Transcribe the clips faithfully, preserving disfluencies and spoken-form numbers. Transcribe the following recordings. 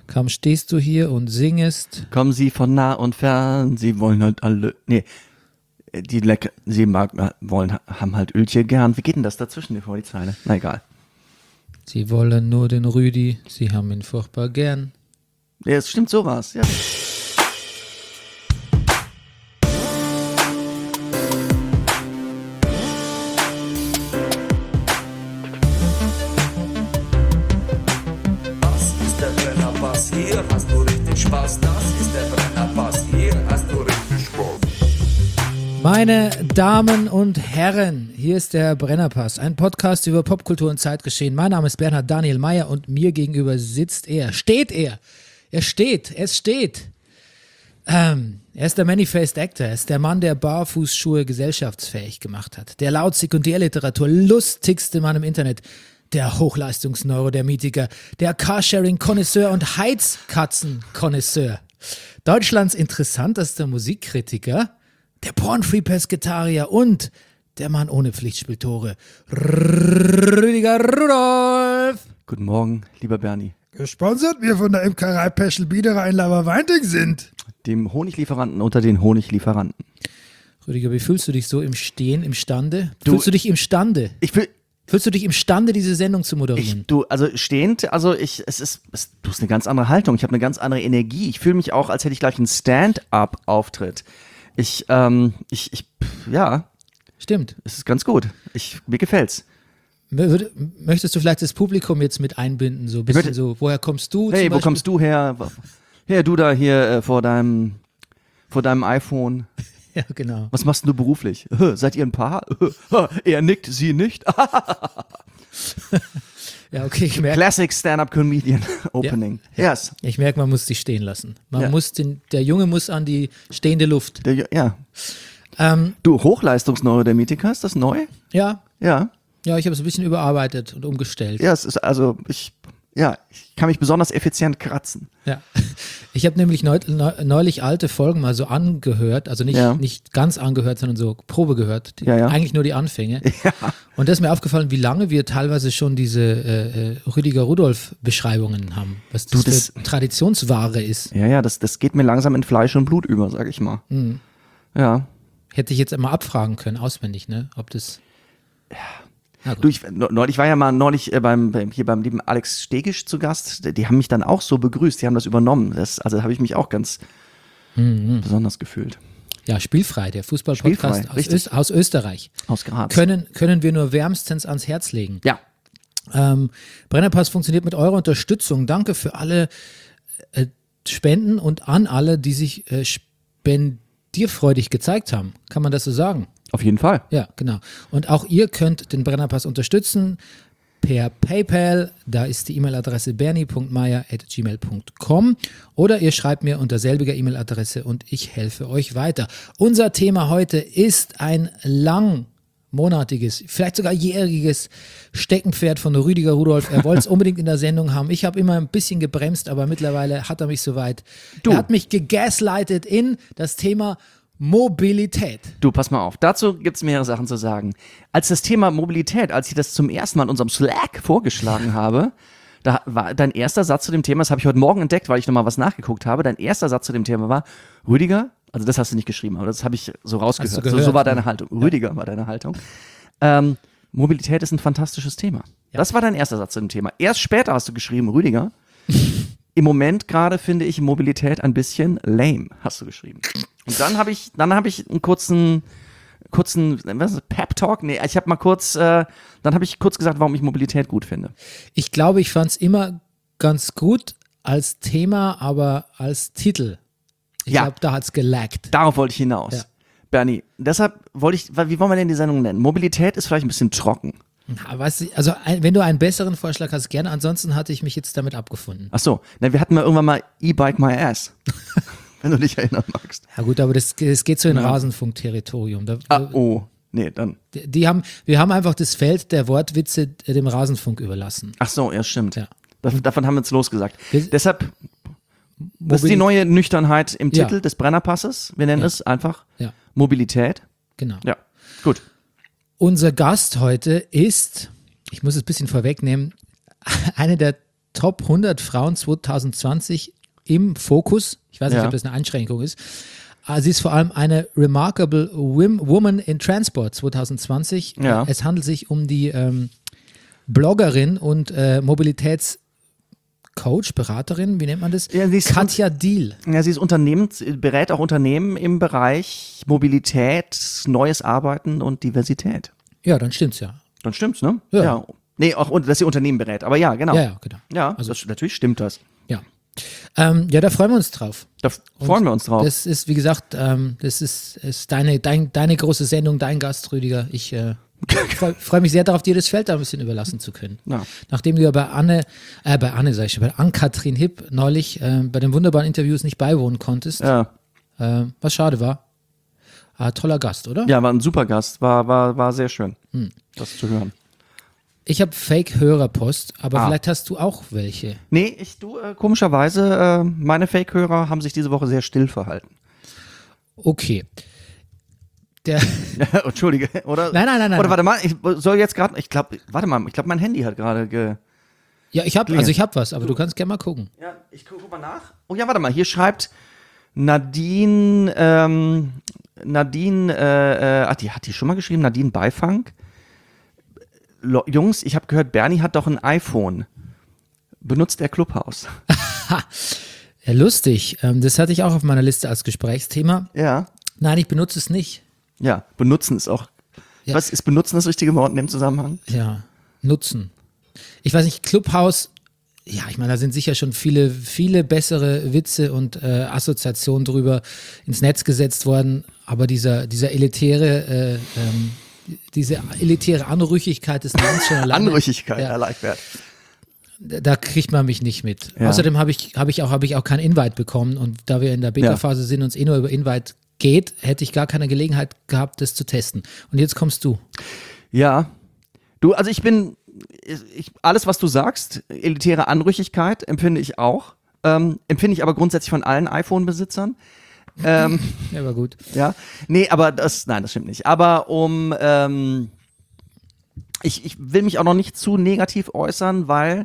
Kaum stehst du hier und singest. Kommen sie von nah und fern, sie wollen halt alle, nee, die lecker, sie mag, wollen, haben halt Ölchen gern. Wie geht denn das dazwischen, bevor die Zeile? Na egal. Sie wollen nur den Rüdi, sie haben ihn furchtbar gern. Ja, es stimmt sowas, ja. Hier hast du richtig Spaß, das ist der Brennerpass, hier hast du richtig Spaß. Meine Damen und Herren, hier ist der Brennerpass, ein Podcast über Popkultur und Zeitgeschehen. Mein Name ist Bernhard Daniel Meyer und mir gegenüber sitzt er, steht er, er steht, es steht. Ähm, er ist der Many-Faced Actor, er ist der Mann, der Barfußschuhe gesellschaftsfähig gemacht hat, der laut Sekundärliteratur lustigste Mann im Internet, der Hochleistungsneurodermitiker, der Carsharing-Konnoisseur und Heizkatzen-Konnoisseur. Deutschlands interessantester Musikkritiker, der Pornfree-Pesketarier und der Mann ohne Pflichtspieltore, Rüdiger Rudolph. Guten Morgen, lieber Bernie. Gesponsert wir von der Imkerei Peschel Biederer in Laberweinting sind. Dem Honiglieferanten unter den Honiglieferanten. Rüdiger, wie fühlst du dich so im Stehen, imstande? Du, fühlst du dich imstande? Ich will... Fühlst du dich imstande, diese Sendung zu moderieren? Ich, du, also stehend, also ich, es ist, es, du hast eine ganz andere Haltung, ich habe eine ganz andere Energie. Ich fühle mich auch, als hätte ich gleich einen Stand-up-Auftritt. Ich, ähm, ich, ich, ja. Stimmt. Es ist ganz gut. Ich, mir gefällt's. Würde, möchtest du vielleicht das Publikum jetzt mit einbinden, so ein bisschen möchte, so, woher kommst du? Hey, wo kommst du her? Her, du da hier äh, vor deinem, vor deinem iPhone. Ja, genau. Was machst du beruflich? Seid ihr ein Paar? Er nickt, sie nicht. Ja, okay, ich merke. Classic Stand-Up-Comedian Opening. Ja, Yes. Ich merke, man muss dich stehen lassen. Man ja. muss den, der Junge muss an die stehende Luft. Der, ja. Ähm, du, Hochleistungsneurodermitiker, ist das neu? Ja. Ja. Ja, ich habe es ein bisschen überarbeitet und umgestellt. Ja, es ist also, ich, ja, ich kann mich besonders effizient kratzen. Ja. Ich habe nämlich neu, neulich alte Folgen mal so angehört, also nicht, ja. nicht ganz angehört, sondern so Probe gehört, die, ja, ja. eigentlich nur die Anfänge. Ja. Und da ist mir aufgefallen, wie lange wir teilweise schon diese äh, Rüdiger Rudolph-Beschreibungen haben, was das, du, das für Traditionsware ist. Ja, ja, das, das geht mir langsam in Fleisch und Blut über, sag ich mal. Mhm. Ja. Hätte ich jetzt immer abfragen können, auswendig, ne, ob das... Ja. Du, ich, neulich war ja mal neulich äh, beim, beim hier beim lieben Alex Stegisch zu Gast. Die, die haben mich dann auch so begrüßt, die haben das übernommen. Das, also da habe ich mich auch ganz mhm. besonders gefühlt. Ja, Spielfrei, der Fußball-Podcast aus, Öst, aus Österreich. Aus Graz. Können, können wir nur wärmstens ans Herz legen. Ja. Ähm, Brennerpass funktioniert mit eurer Unterstützung. Danke für alle äh, Spenden und an alle, die sich äh, spendierfreudig gezeigt haben. Kann man das so sagen? Auf jeden Fall. Ja, genau. Und auch ihr könnt den Brennerpass unterstützen per PayPal. Da ist die E-Mail-Adresse bernie punkt meyer at gmail punkt com oder ihr schreibt mir unter selbiger E-Mail-Adresse und ich helfe euch weiter. Unser Thema heute ist ein langmonatiges, vielleicht sogar jähriges Steckenpferd von Rüdiger Rudolph. Er wollte es unbedingt in der Sendung haben. Ich habe immer ein bisschen gebremst, aber mittlerweile hat er mich soweit. Du. Er hat mich gegaslightet in das Thema Mobilität. Du, pass mal auf, dazu gibt es mehrere Sachen zu sagen. Als das Thema Mobilität, als ich das zum ersten Mal in unserem Slack vorgeschlagen habe, da war dein erster Satz zu dem Thema, das habe ich heute Morgen entdeckt, weil ich nochmal was nachgeguckt habe, dein erster Satz zu dem Thema war, Rüdiger, also das hast du nicht geschrieben, aber das habe ich so rausgehört, gehört, so, so war ne? deine Haltung, Rüdiger ja. war deine Haltung. Ähm, Mobilität ist ein fantastisches Thema. Ja. Das war dein erster Satz zu dem Thema. Erst später hast du geschrieben, Rüdiger, im Moment gerade finde ich Mobilität ein bisschen lame, hast du geschrieben. Und dann habe ich, dann habe ich einen kurzen, kurzen, was ist das, Pep-Talk? Nee, ich habe mal kurz, äh, dann habe ich kurz gesagt, warum ich Mobilität gut finde. Ich glaube, ich fand es immer ganz gut als Thema, aber als Titel. Ich ja. glaube, da hat es gelaggt. Darauf wollte ich hinaus. Ja. Bernie, deshalb wollte ich, wie wollen wir denn die Sendung nennen? Mobilität ist vielleicht ein bisschen trocken. Ja, weißt du, also ein, wenn du einen besseren Vorschlag hast, gerne. Ansonsten hatte ich mich jetzt damit abgefunden. Ach so, na, wir hatten mal irgendwann mal E-Bike My Ass. Wenn du dich erinnern magst. Ja gut, aber das, das geht so in ja. Rasenfunk-Territorium. Da, ah, oh, nee, dann. Die, die haben, wir haben einfach das Feld der Wortwitze dem Rasenfunk überlassen. Ach so, ja, stimmt. Ja. Das, davon haben wir uns losgesagt. Wir, Deshalb, Mobil- das ist die neue Nüchternheit im ja. Titel des Brennerpasses. Wir nennen ja. es einfach ja. Mobilität. Genau. Ja, gut. Unser Gast heute ist, ich muss es ein bisschen vorwegnehmen, eine der Top hundert Frauen zwanzig zwanzig im Fokus. Ich weiß nicht, Ja. ob das eine Einschränkung ist. Aber sie ist vor allem eine Remarkable Wim- Woman in Transport zwanzig zwanzig. Ja. Es handelt sich um die ähm, Bloggerin und äh, Mobilitätscoach, Beraterin, wie nennt man das? Ja, sie ist- Katja Diehl. Ja, sie ist Unternehmens, berät auch Unternehmen im Bereich Mobilität, neues Arbeiten und Diversität. Ja, dann stimmt's ja. Dann stimmt's, ne? Ja. Nee, auch, und dass sie Unternehmen berät. Aber ja, genau. Ja, ja, genau. Ja, Also- das, natürlich stimmt das. Ja. Ähm, ja, da freuen wir uns drauf. Da freuen wir uns drauf. Das ist, wie gesagt, ähm, das ist, ist deine, dein, deine große Sendung, dein Gast, Rüdiger. Ich äh, freue freu mich sehr darauf, dir das Feld da ein bisschen überlassen zu können. Ja. Nachdem du ja bei Anne, äh, bei Anne sag ich schon, bei Ann-Kathrin Hipp neulich äh, bei den wunderbaren Interviews nicht beiwohnen konntest, Ja. äh, was schade war. Ah, toller Gast, oder? ja, war ein super Gast. War, war, war sehr schön, Hm. das zu hören. Ich habe Fake-Hörerpost, aber Ah. vielleicht hast du auch welche. Nee, ich, du, äh, komischerweise, äh, meine Fake-Hörer haben sich diese Woche sehr still verhalten. Okay. Der, Entschuldige, oder? Nein, nein, nein, nein. Oder warte mal, ich soll jetzt gerade, ich glaube, warte mal, ich glaube, mein Handy hat gerade ge... ja, ich habe, also ich habe was, aber du kannst gerne mal gucken. Ja, ich gucke guck mal nach. Oh ja, warte mal, hier schreibt Nadine, ähm, Nadine, äh, äh, ach, die hat die schon mal geschrieben, Nadine Beifang. Lo- Jungs, ich habe gehört, Bernie hat doch ein iPhone. Benutzt der Clubhouse? Ja, lustig. Ähm, das hatte ich auch auf meiner Liste als Gesprächsthema. Ja. Nein, ich benutze es nicht. Ja, benutzen ist auch. Ja. Was ist benutzen das richtige Wort in dem Zusammenhang? Ja, nutzen. Ich weiß nicht, Clubhouse, ja, ich meine, da sind sicher schon viele, viele bessere Witze und äh, Assoziationen drüber ins Netz gesetzt worden, aber dieser, dieser elitäre, äh, ähm, diese elitäre Anrüchigkeit des Namens schon alleine. Anrüchigkeit, Ja. Herr Leichwert. Da kriegt man mich nicht mit. Ja. Außerdem habe ich, hab ich auch, habe ich auch keinen Invite bekommen und da wir in der Beta-Phase sind und es eh nur über Invite geht, hätte ich gar keine Gelegenheit gehabt, das zu testen. Und jetzt kommst du. Ja. Du, also ich bin, ich, alles, was du sagst, elitäre Anrüchigkeit, empfinde ich auch. Ähm, empfinde ich aber grundsätzlich von allen iPhone-Besitzern. ähm, Ja, war gut. Ja, nee, aber das, nein, das stimmt nicht. Aber um, ähm, ich, ich will mich auch noch nicht zu negativ äußern, weil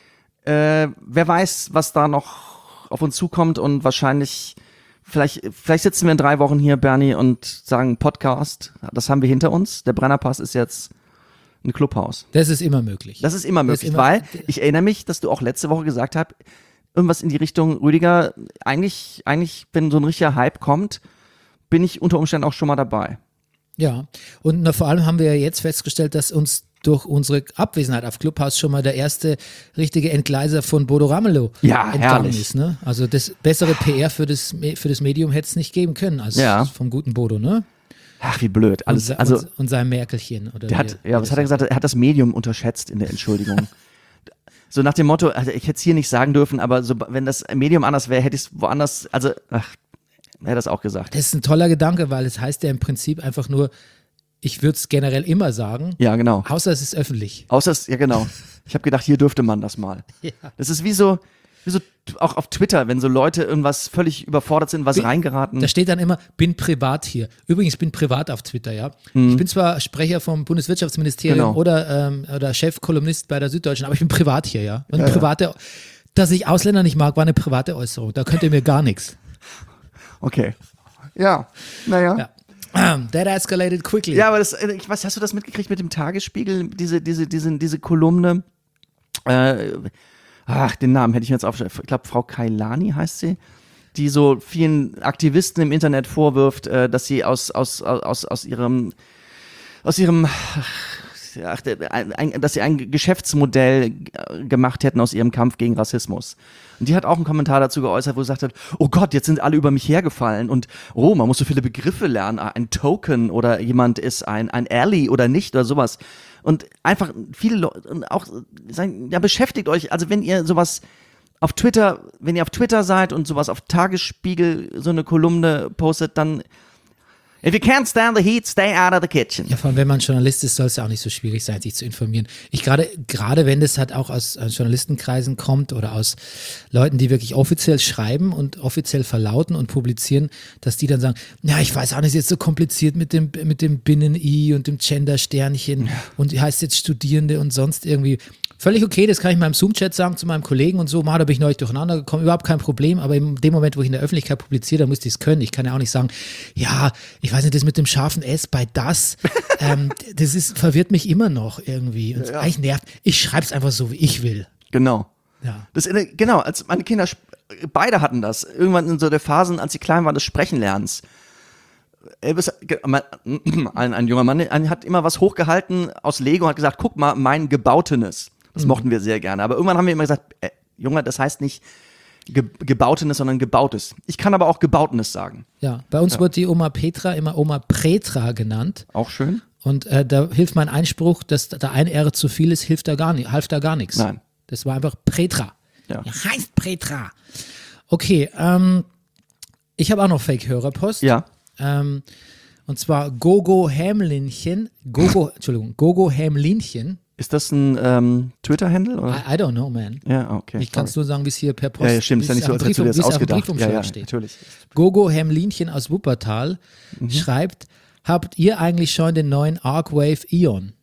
äh, wer weiß, was da noch auf uns zukommt und wahrscheinlich, vielleicht, vielleicht sitzen wir in drei Wochen hier, Bernie, und sagen Podcast, das haben wir hinter uns. Der Brennerpass ist jetzt ein Clubhaus. Das ist immer möglich. Das ist immer Das ist möglich, immer- weil ich erinnere mich, dass du auch letzte Woche gesagt hast, irgendwas in die Richtung, Rüdiger, eigentlich, eigentlich, wenn so ein richtiger Hype kommt, bin ich unter Umständen auch schon mal dabei. Ja, und na, vor allem haben wir ja jetzt festgestellt, dass uns durch unsere Abwesenheit auf Clubhouse schon mal der erste richtige Entgleiser von Bodo Ramelow Ja, entgangen herrlich. ist. Ne? Also das bessere P R für das, Me- für das Medium hätte es nicht geben können als Ja. vom guten Bodo, ne? Ach, wie blöd. Und, Alles, se- also, und, und sein Merkelchen. Oder der wie- hat, wie ja, was das hat er gesagt? Er hat das Medium unterschätzt in der Entschuldigung. So nach dem Motto, also ich hätte es hier nicht sagen dürfen, aber so, wenn das Medium anders wäre, hätte ich es woanders, also, ach, hätte das auch gesagt. Das ist ein toller Gedanke, weil es heißt ja im Prinzip einfach nur, ich würde es generell immer sagen, Ja, genau. außer es ist öffentlich. Außer es, ja genau. Ich habe gedacht, hier dürfte man das mal. Ja. Das ist wie so, wie so, auch auf Twitter, wenn so Leute irgendwas völlig überfordert sind, was Bin- reingeraten. Da steht dann immer, bin privat hier. Übrigens, bin privat auf Twitter, ja. Ich bin zwar Sprecher vom Bundeswirtschaftsministerium Genau. oder, ähm, oder Chefkolumnist bei der Süddeutschen, aber ich bin privat hier, ja. Und private, dass ich Ausländer nicht mag, war eine private Äußerung. Da könnt ihr mir gar nichts. Okay. Ja, naja. Ja. That escalated quickly. Ja, aber das, äh, ich weiß, hast du das mitgekriegt mit dem Tagesspiegel, diese, diese, diese, diese Kolumne? Äh, ach, den Namen hätte ich mir jetzt aufgeschrieben. Ich glaube, Frau Kailani heißt sie, die so vielen Aktivisten im Internet vorwirft, äh, dass sie aus, aus, aus, aus ihrem, aus ihrem, ach, ein, ein, dass sie ein Geschäftsmodell g- gemacht hätten aus ihrem Kampf gegen Rassismus. Und die hat auch einen Kommentar dazu geäußert, wo sie gesagt hat, oh Gott, jetzt sind alle über mich hergefallen und oh, man muss so viele Begriffe lernen, ein Token oder jemand ist ein, ein Ally oder nicht oder sowas. Und einfach viele Leute auch sagen, ja, beschäftigt euch, also wenn ihr sowas auf Twitter, wenn ihr auf Twitter seid und sowas auf Tagesspiegel so eine Kolumne postet, dann If you can't stand the heat, stay out of the kitchen. Ja, vor allem, wenn man Journalist ist, soll es ja auch nicht so schwierig sein, sich zu informieren. Ich gerade, gerade wenn das halt auch aus, aus Journalistenkreisen kommt oder aus Leuten, die wirklich offiziell schreiben und offiziell verlauten und publizieren, dass die dann sagen, ja, ich weiß auch nicht, ist jetzt so kompliziert mit dem, mit dem Binnen-I und dem Gender-Sternchen und heißt jetzt Studierende und sonst irgendwie. Völlig okay, das kann ich meinem Zoom-Chat sagen zu meinem Kollegen und so, mal, da bin ich neulich durcheinander gekommen, überhaupt kein Problem, aber in dem Moment, wo ich in der Öffentlichkeit publiziere, da musste ich es können. Ich kann ja auch nicht sagen, ja, ich weiß nicht, das mit dem scharfen S bei das, ähm, das ist, verwirrt mich immer noch irgendwie. Und ja, ja. Eigentlich nervt. Ich schreibe es einfach so, wie ich will. Genau. Ja. Das, genau, als meine Kinder, beide hatten das, irgendwann in so der Phasen, als sie klein waren, des Sprechenlernens. Ein, ein junger Mann hat immer was hochgehalten aus Lego und hat gesagt, guck mal, mein Gebautenes. Das mhm. mochten wir sehr gerne. Aber irgendwann haben wir immer gesagt, äh, Junge, das heißt nicht ge- Gebautenes, sondern Gebautes. Ich kann aber auch Gebautenes sagen. Ja, bei uns ja. wird die Oma Petra immer Oma Pretra genannt. Auch schön. Und äh, da hilft mein Einspruch, dass da ein R zu viel ist, hilft da gar nicht, half da gar nichts. Nein. Das war einfach Pretra. Ja. Ja, heißt Pretra. Okay, ähm, ich habe auch noch Fake-Hörerpost. Ja. Ähm, und zwar Gogo Hämlinchen. Gogo, Entschuldigung, Gogo Hämlinchen. Ist das ein ähm, Twitter-Handle? I, I don't know, man. Ja, okay. Ich kann es nur sagen, wie es hier per Post ja, ja, stimmt. Ist ja nicht so, als hättest du dir das ausgedacht. Ja, ja, steht. natürlich. Gogo Hämlinchen aus Wuppertal mhm. schreibt, habt ihr eigentlich schon den neuen Arcwave Ion?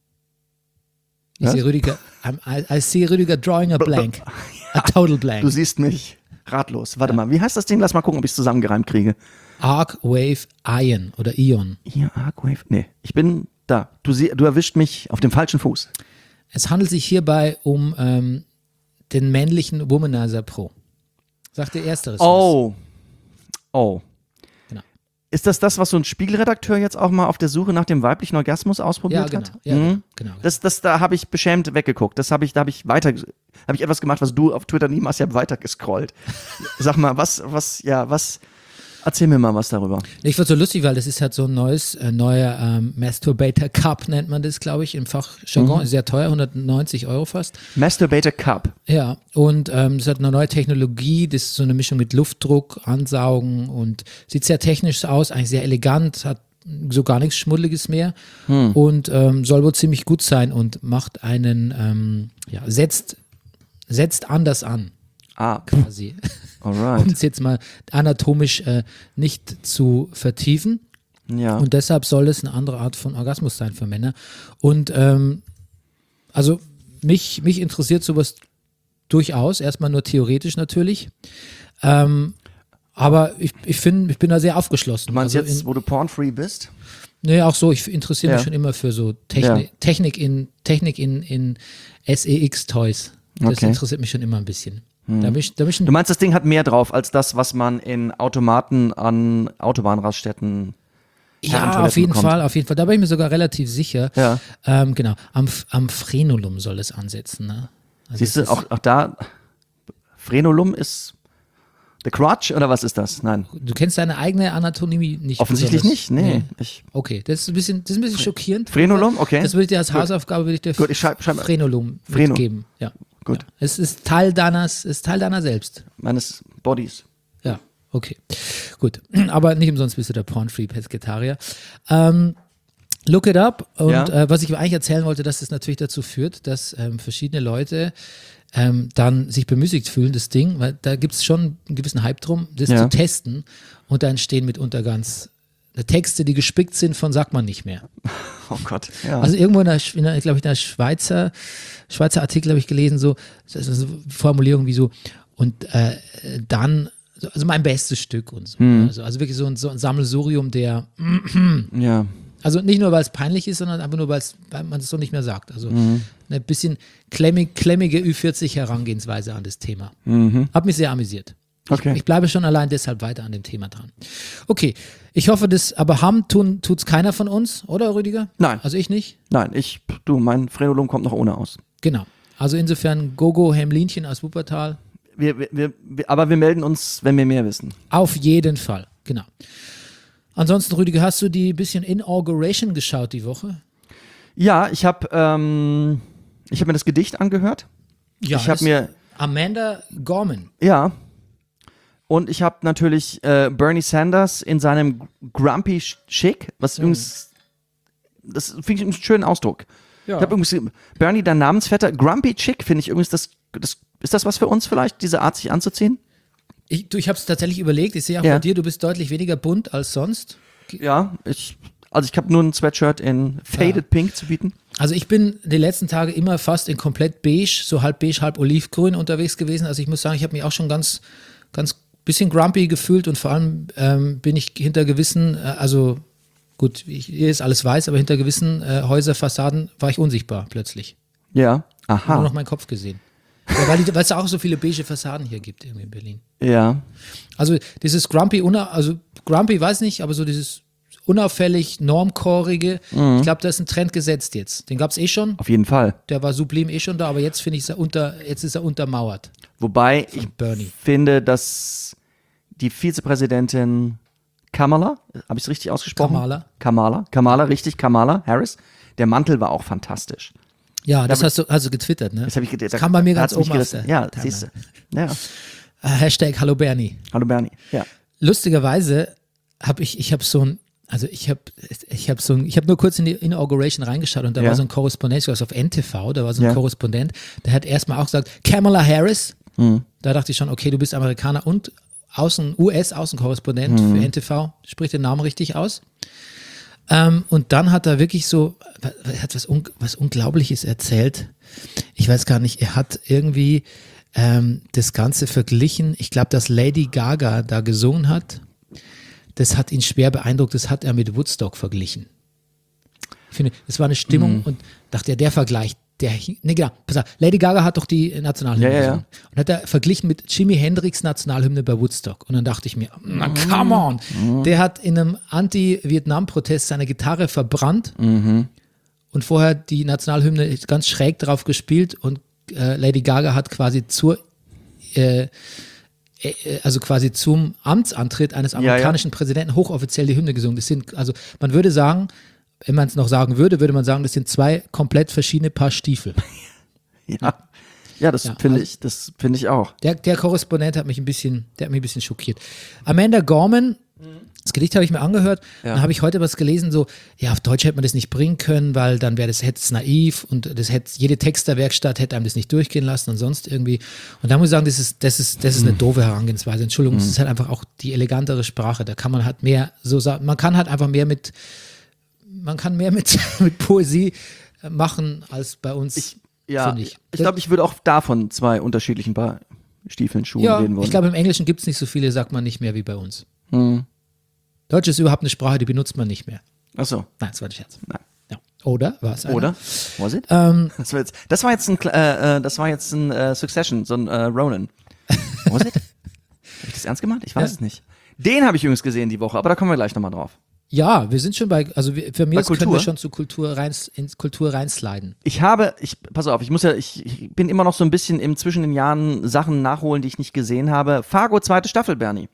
Ich Was? sehe Rüdiger, I, I see Rüdiger drawing a blank. A total blank. Du siehst mich ratlos. Warte ja. mal, wie heißt das Ding? Lass mal gucken, ob ich es zusammengereimt kriege. Arcwave Ion oder Ion. Hier, Arcwave. Nee, ich bin da. Du, sie, du erwischt mich auf dem falschen Fuß. Es handelt sich hierbei um ähm, den männlichen Womanizer Pro. Sagt der Ersteres. Oh. Oh. Genau. Ist das das, was so ein Spiegelredakteur jetzt auch mal auf der Suche nach dem weiblichen Orgasmus ausprobiert ja, genau. hat? Ja, mhm. genau. genau. Das, das, da habe ich beschämt weggeguckt. Das habe ich, da habe ich weiter, habe ich etwas gemacht, was du auf Twitter nie machst. Ich habe weiter gescrollt. Sag mal, was, was, ja, was, erzähl mir mal was darüber. Ich fand es so lustig, weil das ist halt so ein neues, äh, neuer ähm, Masturbator Cup, nennt man das, glaube ich, im Fachjargon. Mhm. Sehr teuer, hundertneunzig Euro fast. Masturbator Cup. Ja, und ähm, das hat eine neue Technologie, das ist so eine Mischung mit Luftdruck, Ansaugen und sieht sehr technisch aus, eigentlich sehr elegant, hat so gar nichts Schmuddeliges mehr hm. und ähm, soll wohl ziemlich gut sein und macht einen, ähm, ja, setzt, setzt anders an. Ah, quasi. Alright. Um es jetzt mal anatomisch äh, nicht zu vertiefen. Ja. Und deshalb soll es eine andere Art von Orgasmus sein für Männer. Und ähm, also mich, mich interessiert sowas durchaus, erstmal nur theoretisch natürlich. Ähm, aber ich, ich finde, ich bin da sehr aufgeschlossen. Du meinst also jetzt, in, wo du pornfree bist? Nee, auch so, ich interessiere mich ja. schon immer für so Techni- ja. Technik in Technik in, in S E X-Toys. Das okay. interessiert mich schon immer ein bisschen. Da mich, da mich du meinst, das Ding hat mehr drauf als das, was man in Automaten an Autobahnraststätten ja, auf jeden bekommt. Fall, auf jeden Fall. Da bin ich mir sogar relativ sicher. Ja. Ähm, genau, am, am Frenulum soll es ansetzen. Ne? Also siehst du, auch, auch da, Frenulum ist the crotch oder was ist das? Nein. Du kennst deine eigene Anatomie nicht. Offensichtlich nicht, nee. nee. Ich okay, das ist ein bisschen, das ist ein bisschen schockierend. Frenulum, okay. Das würde ich dir als Hausaufgabe würde ich dir Gut, ich schreib, schreib Frenulum Frenu. mitgeben. Ja. Gut. Ja. Es ist Teil deines, ist Teil deiner selbst. Meines Bodies. Ja, okay. Gut. Aber nicht umsonst bist du der Porn-Free-Pesketarier. Ähm, look it up. Und ja. äh, was ich eigentlich erzählen wollte, dass es natürlich dazu führt, dass ähm, verschiedene Leute ähm, dann sich bemüßigt fühlen, das Ding, weil da gibt es schon einen gewissen Hype drum, das ja. zu testen. Und da entstehen mitunter ganz Texte, die gespickt sind von sagt man nicht mehr. Oh Gott. Ja. Also irgendwo in der, in der glaube ich, in der Schweizer, Schweizer Artikel habe ich gelesen, so, so Formulierungen wie so, und äh, dann, also mein bestes Stück und so. Hm. Also, also wirklich so ein, so ein Sammelsurium der, ja. also nicht nur, weil es peinlich ist, sondern einfach nur, weil man es so nicht mehr sagt. Also mhm. eine bisschen klemmig, klemmige Ü vierzig Herangehensweise an das Thema. Mhm. Hat mich sehr amüsiert. Okay. Ich, ich bleibe schon allein deshalb weiter an dem Thema dran. Okay, ich hoffe, das, aber haben tun tut's keiner von uns, oder Rüdiger? Nein. Also ich nicht? Nein, ich, du, mein Frenulum kommt noch ohne aus. Genau. Also insofern Gogo Hämlinchen aus Wuppertal. Wir, wir, wir, aber wir melden uns, wenn wir mehr wissen. Auf jeden Fall, genau. Ansonsten, Rüdiger, hast du die bisschen Inauguration geschaut die Woche? Ja, ich habe ähm, ich hab mir das Gedicht angehört. Ja, ich habe mir Amanda Gorman. Ja. Und ich habe natürlich äh, Bernie Sanders in seinem Grumpy Chic, was Mhm. übrigens, das finde ich einen schönen Ausdruck. Ja. Ich habe übrigens, Bernie, dein Namensvetter, Grumpy Chic, finde ich übrigens, das, das, ist das was für uns vielleicht, diese Art sich anzuziehen? Ich, du, ich habe es tatsächlich überlegt. Ich sehe auch Ja. bei dir, du bist deutlich weniger bunt als sonst. Ja, ich, also ich habe nur ein Sweatshirt in Faded Ja. Pink zu bieten. Also ich bin die letzten Tage immer fast in komplett beige, so halb beige, halb olivgrün unterwegs gewesen. Also ich muss sagen, ich habe mich auch schon ganz, ganz bisschen grumpy gefühlt und vor allem ähm, bin ich hinter gewissen, äh, also gut, ich, hier ist alles weiß, aber hinter gewissen äh, Häuserfassaden war ich unsichtbar plötzlich. Ja, Nur aha. noch meinen Kopf gesehen. Ja, weil, die, weil es auch so viele beige Fassaden hier gibt irgendwie in Berlin. Ja, Also dieses Grumpy, una, also Grumpy weiß nicht, aber so dieses unauffällig, normchorige, ich glaube, da ist ein Trend gesetzt jetzt. Den gab es eh schon, auf jeden Fall. der war sublim eh schon da, aber jetzt finde ich, ist er unter, jetzt ist er untermauert. Wobei ich Bernie. finde, dass die Vizepräsidentin Kamala, habe ich es richtig ausgesprochen? Kamala. Kamala, Kamala, richtig, Kamala Harris. Der Mantel war auch fantastisch. Ja, das Aber- hast du also getwittert, ne? Das habe ich gedacht. Kam bei mir da ganz hat's mich oben auf gerissen. der Ja, Timeline. siehst du. Ja. Äh, Hashtag Hallo Bernie. Hallo Bernie. Ja. Lustigerweise habe ich, ich habe so ein, also ich habe, ich habe so ein, ich habe nur kurz in die Inauguration reingeschaut und da Ja. war so ein Korrespondent, ich weiß auf N T V, da war so ein Ja. Korrespondent, der hat erstmal auch gesagt, Kamala Harris. Mhm. Da dachte ich schon, okay, du bist Amerikaner und Außen, U S-Außenkorrespondent Mhm. für N T V, spricht den Namen richtig aus. Ähm, und dann hat er wirklich so, er hat was, un, was Unglaubliches erzählt. Ich weiß gar nicht, er hat irgendwie ähm, das Ganze verglichen. Ich glaube, dass Lady Gaga da gesungen hat, das hat ihn schwer beeindruckt, das hat er mit Woodstock verglichen. Ich finde, das war eine Stimmung Mhm. und dachte, ja, der Vergleich, der, ne, genau, pass auf, Lady Gaga hat doch die Nationalhymne Ja, ja, ja. gesungen. Und hat er verglichen mit Jimi Hendrix Nationalhymne bei Woodstock. Und dann dachte ich mir, na come on, der hat in einem Anti-Vietnam-Protest seine Gitarre verbrannt und vorher die Nationalhymne ganz schräg drauf gespielt und äh, Lady Gaga hat quasi zur äh, äh, also quasi zum Amtsantritt eines Ja, ja. amerikanischen Präsidenten hochoffiziell die Hymne gesungen. Das sind, also man würde sagen, wenn man es noch sagen würde, würde man sagen, das sind zwei komplett verschiedene Paar Stiefel. Ja. Ja, das Ja, finde also- ich, das finde ich auch. Der, der Korrespondent hat mich ein bisschen, der hat mich ein bisschen schockiert. Amanda Gorman, das Gedicht habe ich mir angehört, Ja. dann habe ich heute was gelesen, so, ja, auf Deutsch hätte man das nicht bringen können, weil dann wäre das, hätte es naiv und das hätte, jede Texterwerkstatt hätte einem das nicht durchgehen lassen und sonst irgendwie. Und da muss ich sagen, das ist, das ist, das ist eine doofe Herangehensweise. Entschuldigung, es ist halt einfach auch die elegantere Sprache. Da kann man halt mehr so sagen, man kann halt einfach mehr mit, man kann mehr mit, mit Poesie äh, machen als bei uns, Ja, finde ich, ich. glaube, ich würde auch davon zwei unterschiedlichen Paar Stiefeln, Schuhen Ja, reden wollen. ich glaube, im Englischen gibt es nicht so viele, sagt man nicht mehr wie bei uns. Hm. Deutsch ist überhaupt eine Sprache, die benutzt man nicht mehr. Ach so. Nein, das war der Scherz. Nein. Ja. Oder? War es einer? Oder? Was it? Ähm, Das war jetzt, das war jetzt ein, Kle- äh, äh, das war jetzt ein äh, Succession, so ein äh, Ronan. Was it? Habe ich das ernst gemeint? Ich weiß Ja. es nicht. Den habe ich übrigens gesehen die Woche, aber da kommen wir gleich nochmal drauf. ja, wir sind schon bei, also wir, für mich Bei aus können Kultur? wir schon zu Kultur rein, ins Kultur reinsliden. Ich habe, ich, pass auf, ich muss ja, ich, ich bin immer noch so ein bisschen im zwischen den Jahren Sachen nachholen, die ich nicht gesehen habe. Fargo, zweite Staffel, Bernie.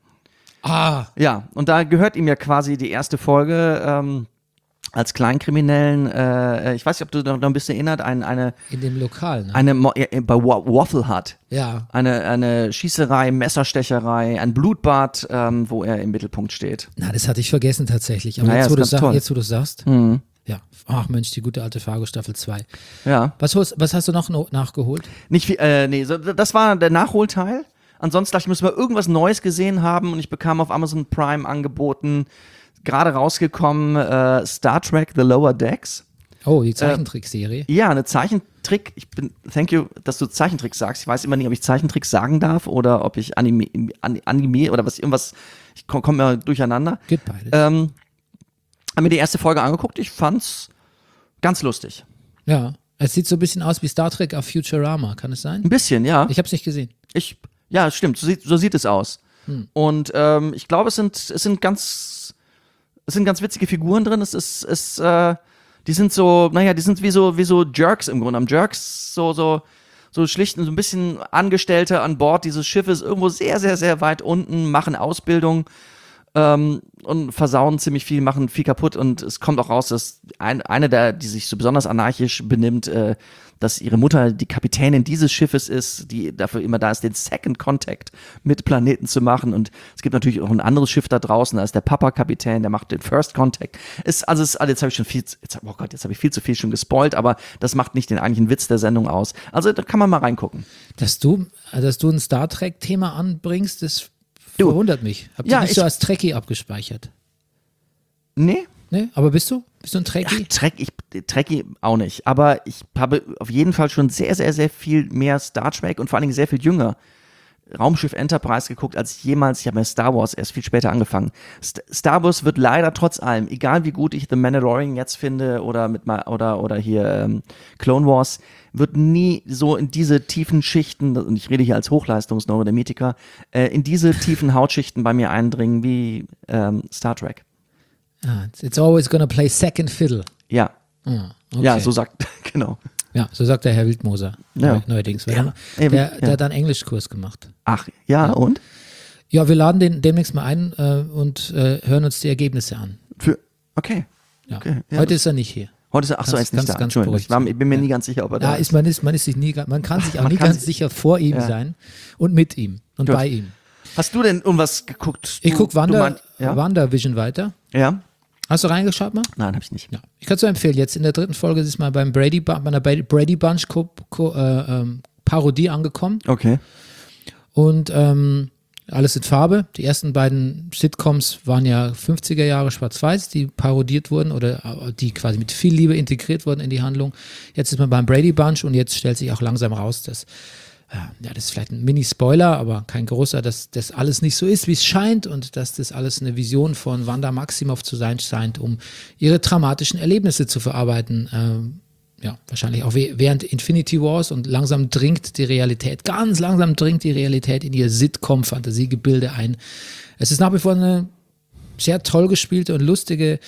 Ah, Ja, und da gehört ihm ja quasi die erste Folge ähm, als Kleinkriminellen, äh, ich weiß nicht, ob du noch noch ein bisschen erinnert, ein, eine, in dem Lokal, ne? eine Mo- äh, bei Wa- Waffle Hut. ja. Eine, eine Schießerei, Messerstecherei, ein Blutbad, ähm, wo er im Mittelpunkt steht. Na, das hatte ich vergessen tatsächlich. Aber Naja, jetzt, ist wo du ganz sag, toll. jetzt, wo du sagst, Mhm. ja. Ach Mensch, die gute alte Fargo Staffel zwei. Ja. Was, holst- was hast du noch no- nachgeholt? Nicht viel, äh, nee, so, das war der Nachholteil. Ansonsten dachte ich, muss mal irgendwas Neues gesehen haben und ich bekam auf Amazon Prime angeboten, gerade rausgekommen, äh, Star Trek The Lower Decks. Oh, die Zeichentrickserie. Ja, eine Zeichentrick. Ich bin, thank you, dass du Zeichentrick sagst. Ich weiß immer nicht, ob ich Zeichentrick sagen darf oder ob ich Anime, An- Anime oder was, irgendwas, ich komme komm mal durcheinander. Geht beides. Ähm, habe mir die erste Folge angeguckt, ich fand's ganz lustig. Ja. Es sieht so ein bisschen aus wie Star Trek auf Futurama, kann es sein? Ein bisschen, ja. Ich habe es nicht gesehen. Ich, ja, stimmt, so sieht, so sieht es aus. Und ähm, ich glaube, es sind, es sind ganz, es sind ganz witzige Figuren drin. Es ist, es, äh, die sind so, naja, die sind wie so, wie so Jerks im Grunde. Am Jerks so, so, so schlicht und so ein bisschen Angestellte an Bord dieses Schiffes, irgendwo sehr, sehr, sehr weit unten, machen Ausbildung ähm, und versauen ziemlich viel, machen viel kaputt und es kommt auch raus, dass ein, eine der, die sich so besonders anarchisch benimmt, äh, dass ihre Mutter die Kapitänin dieses Schiffes ist, die dafür immer da ist, den Second Contact mit Planeten zu machen. Und es gibt natürlich auch ein anderes Schiff da draußen, da ist der Papa Kapitän, der macht den First Contact. Ist, also, ist, also jetzt habe ich schon viel, jetzt, oh Gott, jetzt habe ich viel zu viel schon gespoilt, aber das macht nicht den eigentlichen Witz der Sendung aus. Also da kann man mal reingucken. Dass du, dass du ein Star Trek-Thema anbringst, das Du. verwundert mich. Habt ihr Ja, nicht ich- so als Trekkie abgespeichert? Nee? Ne? Aber bist du? Bist du ein Ach, Trekkie? Trek, ich, Trekkie auch nicht, aber ich habe auf jeden Fall schon sehr, sehr, sehr viel mehr Star Trek und vor allen Dingen sehr viel jünger Raumschiff Enterprise geguckt, als jemals. Ich habe mir Star Wars erst viel später angefangen. St- Star Wars wird leider trotz allem, egal wie gut ich The Mandalorian jetzt finde oder mit mal oder oder hier ähm, Clone Wars, wird nie so in diese tiefen Schichten, und ich rede hier als Hochleistungs-Neurodermitiker, äh, in diese tiefen Hautschichten bei mir eindringen wie ähm, Star Trek. Ah, it's always gonna play second fiddle. Ja, Ah, okay. ja, so sagt genau. Ja, so sagt der Herr Wildmoser Ja. neu- neuerdings. Weil Ja. der, Eben, der, ja. der hat einen Englischkurs gemacht. Ach ja, und Ja, wir laden den demnächst mal ein äh, und äh, hören uns die Ergebnisse an. für okay. Ja. Okay, ja, Heute das- ist er nicht hier. Heute ist er, ach so, er Ganz- ist nicht ganz- da. ganz Entschuldigung, beruhigt ich, war, sein. ich bin mir Ja. nie ganz sicher, ob er Da da ist man ist man ist sich nie ga- man kann sich auch Man nie kann ganz sich- sicher vor ihm Ja. sein und mit ihm und Gut. bei ihm. Hast du denn irgendwas geguckt? Ich Du- guck du Wander, meint- ja? WandaVision weiter. ja? Hast du reingeschaut mal? Nein, habe ich nicht. Ja. Ich kann es nur empfehlen. Jetzt in der dritten Folge ist mal beim Brady Bu- bei einer Brady Bunch Ko Ko äh, ähm, Parodie angekommen Okay. und ähm, alles in Farbe. Die ersten beiden Sitcoms waren ja fünfziger Jahre schwarz-weiß, die parodiert wurden oder äh, die quasi mit viel Liebe integriert wurden in die Handlung. Jetzt ist man beim Brady Bunch und jetzt stellt sich auch langsam raus, dass ja, das ist vielleicht ein Mini-Spoiler, aber kein großer, dass das alles nicht so ist, wie es scheint und dass das alles eine Vision von Wanda Maximoff zu sein scheint, um ihre traumatischen Erlebnisse zu verarbeiten. Ähm, ja, wahrscheinlich auch we- während Infinity Wars und langsam dringt die Realität, ganz langsam dringt die Realität in ihr Sitcom-Fantasiegebilde ein. Es ist nach wie vor eine sehr toll gespielte und lustige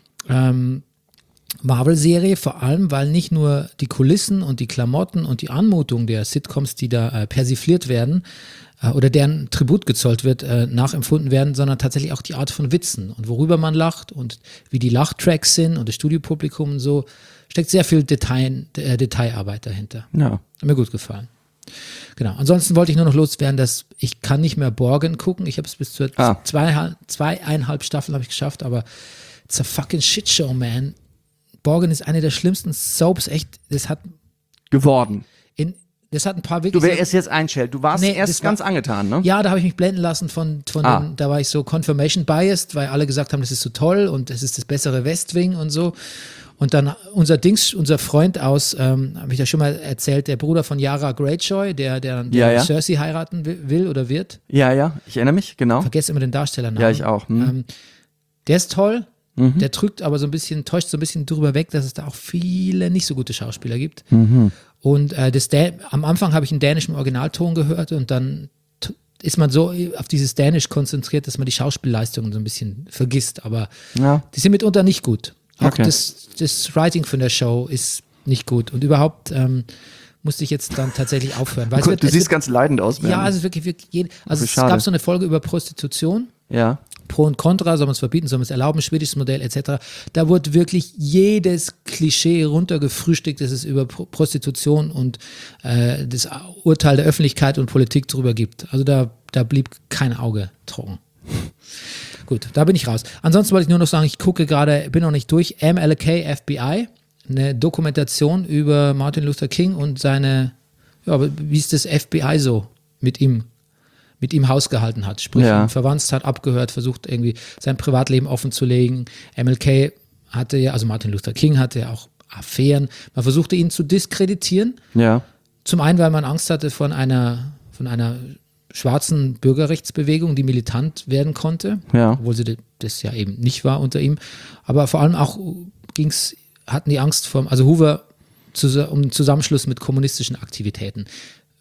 ähm, Marvel-Serie, vor allem, weil nicht nur die Kulissen und die Klamotten und die Anmutung der Sitcoms, die da äh, persifliert werden äh, oder deren Tribut gezollt wird, äh, nachempfunden werden, sondern tatsächlich auch die Art von Witzen und worüber man lacht und wie die Lachtracks sind und das Studiopublikum und so, steckt sehr viel Detail, äh, Detailarbeit dahinter. Ja. Hat mir gut gefallen. Genau. Ansonsten wollte ich nur noch loswerden, dass ich kann nicht mehr Borgen gucken. Ich habe es bis zur Ah. zwei, zweieinhalb Staffeln habe ich geschafft, aber it's a fucking shitshow, man. Borgen ist eine der schlimmsten Soaps, echt. Das hat Geworden. in, das hat ein paar Du wirklich. wärst sehr- erst jetzt einstellt. Du warst Nee, erst das war- ganz angetan, ne? Ja, da habe ich mich blenden lassen von, von Ah. den, da war ich so confirmation biased, weil alle gesagt haben, das ist so toll und das ist das bessere Westwing und so. Und dann unser Dings, unser Freund aus, ähm, habe ich ja schon mal erzählt, der Bruder von Yara Greyjoy, der, der, der Ja, ja. Cersei heiraten will, will oder wird. Ja, ja, ich erinnere mich, genau. Vergesse immer den Darstellernamen. Ja, ich auch. Hm. Ähm, der ist toll, Mhm. der drückt aber so ein bisschen, täuscht so ein bisschen drüber weg, dass es da auch viele nicht so gute Schauspieler gibt. Mhm. Und äh, das Dä- am Anfang habe ich einen dänischen Originalton gehört und dann t- ist man so auf dieses Dänisch konzentriert, dass man die Schauspielleistungen so ein bisschen vergisst. Aber Ja. die sind mitunter nicht gut. Auch Okay. das, das Writing von der Show ist nicht gut. Und überhaupt ähm, musste ich jetzt dann tatsächlich aufhören. Weil es Gut, wird, du es siehst wird, ganz leidend aus. ja, Bernd. es ist wirklich, wirklich jede, also Okay, es schade. gab so eine Folge über Prostitution. Ja. Pro und Contra, soll man es verbieten, soll man es erlauben, schwedisches Modell et cetera. Da wurde wirklich jedes Klischee runtergefrühstückt, das es über Pro- Prostitution und äh, das Urteil der Öffentlichkeit und Politik drüber gibt. Also da, da blieb kein Auge trocken. Gut, da bin ich raus. Ansonsten wollte ich nur noch sagen, ich gucke gerade, bin noch nicht durch, M L K F B I, eine Dokumentation über Martin Luther King und seine, ja, wie ist das F B I so mit ihm mit ihm Haus gehalten hat, sprich Ja. ihn verwandt hat, abgehört, versucht irgendwie sein Privatleben offen zu legen. M L K hatte ja, also Martin Luther King hatte ja auch Affären. Man versuchte ihn zu diskreditieren. Ja. Zum einen, weil man Angst hatte von einer, von einer schwarzen Bürgerrechtsbewegung, die militant werden konnte, Ja. obwohl sie das ja eben nicht war unter ihm. Aber vor allem auch ging's, hatten die Angst vom, also Hoover zu, um Zusammenschluss mit kommunistischen Aktivitäten.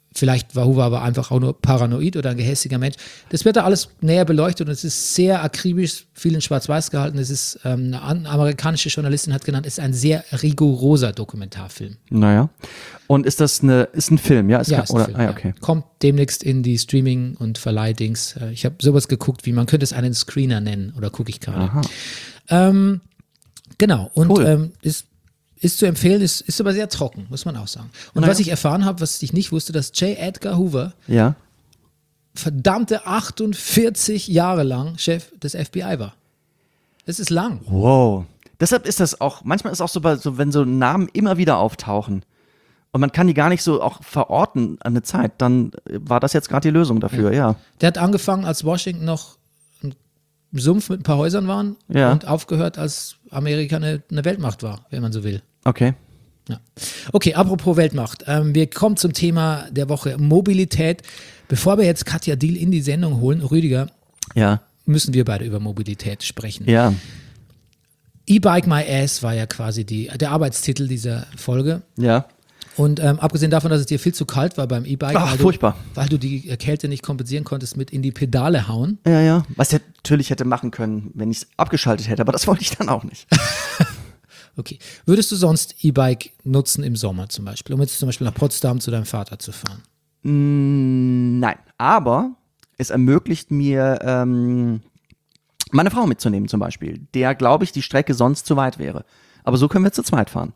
Vielleicht war Hoover aber einfach auch nur paranoid oder ein gehässiger Mensch. Das wird da alles näher beleuchtet und es ist sehr akribisch, viel in Schwarz-Weiß gehalten. Es ist, ähm, eine amerikanische Journalistin hat genannt, es ist ein sehr rigoroser Dokumentarfilm. Naja. Und ist das eine, ist ein Film, ja? Ist Ja, kein- ist ein oder, Film, ah, ja, ja. okay. Kommt demnächst in die Streaming- und Verleihdings. Äh, Ich habe sowas geguckt, wie man könnte es einen Screener nennen oder gucke ich gerade. Aha. Ähm, genau, und Cool. ähm, ist, ist zu empfehlen, ist, ist aber sehr trocken, muss man auch sagen. Und Naja. was ich erfahren habe, was ich nicht wusste, dass J. Edgar Hoover Ja. verdammte achtundvierzig Jahre lang Chef des F B I war. Das ist lang. Wow. Deshalb ist das auch, manchmal ist auch so, bei, so, wenn so Namen immer wieder auftauchen und man kann die gar nicht so auch verorten an eine Zeit, dann war das jetzt gerade die Lösung dafür, ja. Der hat angefangen, als Washington noch ein Sumpf mit ein paar Häusern waren Ja. und aufgehört, als Amerika eine, eine Weltmacht war, wenn man so will. Okay. Ja. Okay, apropos Weltmacht. Ähm, wir kommen zum Thema der Woche, Mobilität. Bevor wir jetzt Katja Diel in die Sendung holen, Rüdiger, Ja. müssen wir beide über Mobilität sprechen. Ja. E-Bike My Ass war ja quasi die, der Arbeitstitel dieser Folge. Ja. Und ähm, abgesehen davon, dass es dir viel zu kalt war beim E-Bike, Ach, weil, furchtbar. du, weil du die Kälte nicht kompensieren konntest mit in die Pedale hauen. Ja, ja. Was ich natürlich hätte machen können, wenn ich es abgeschaltet hätte, aber das wollte ich dann auch nicht. Okay. Würdest du sonst E-Bike nutzen im Sommer zum Beispiel, um jetzt zum Beispiel nach Potsdam zu deinem Vater zu fahren? Mm, Nein, aber es ermöglicht mir, ähm, meine Frau mitzunehmen zum Beispiel, der, glaube ich, die Strecke sonst zu weit wäre. Aber so können wir zu zweit fahren.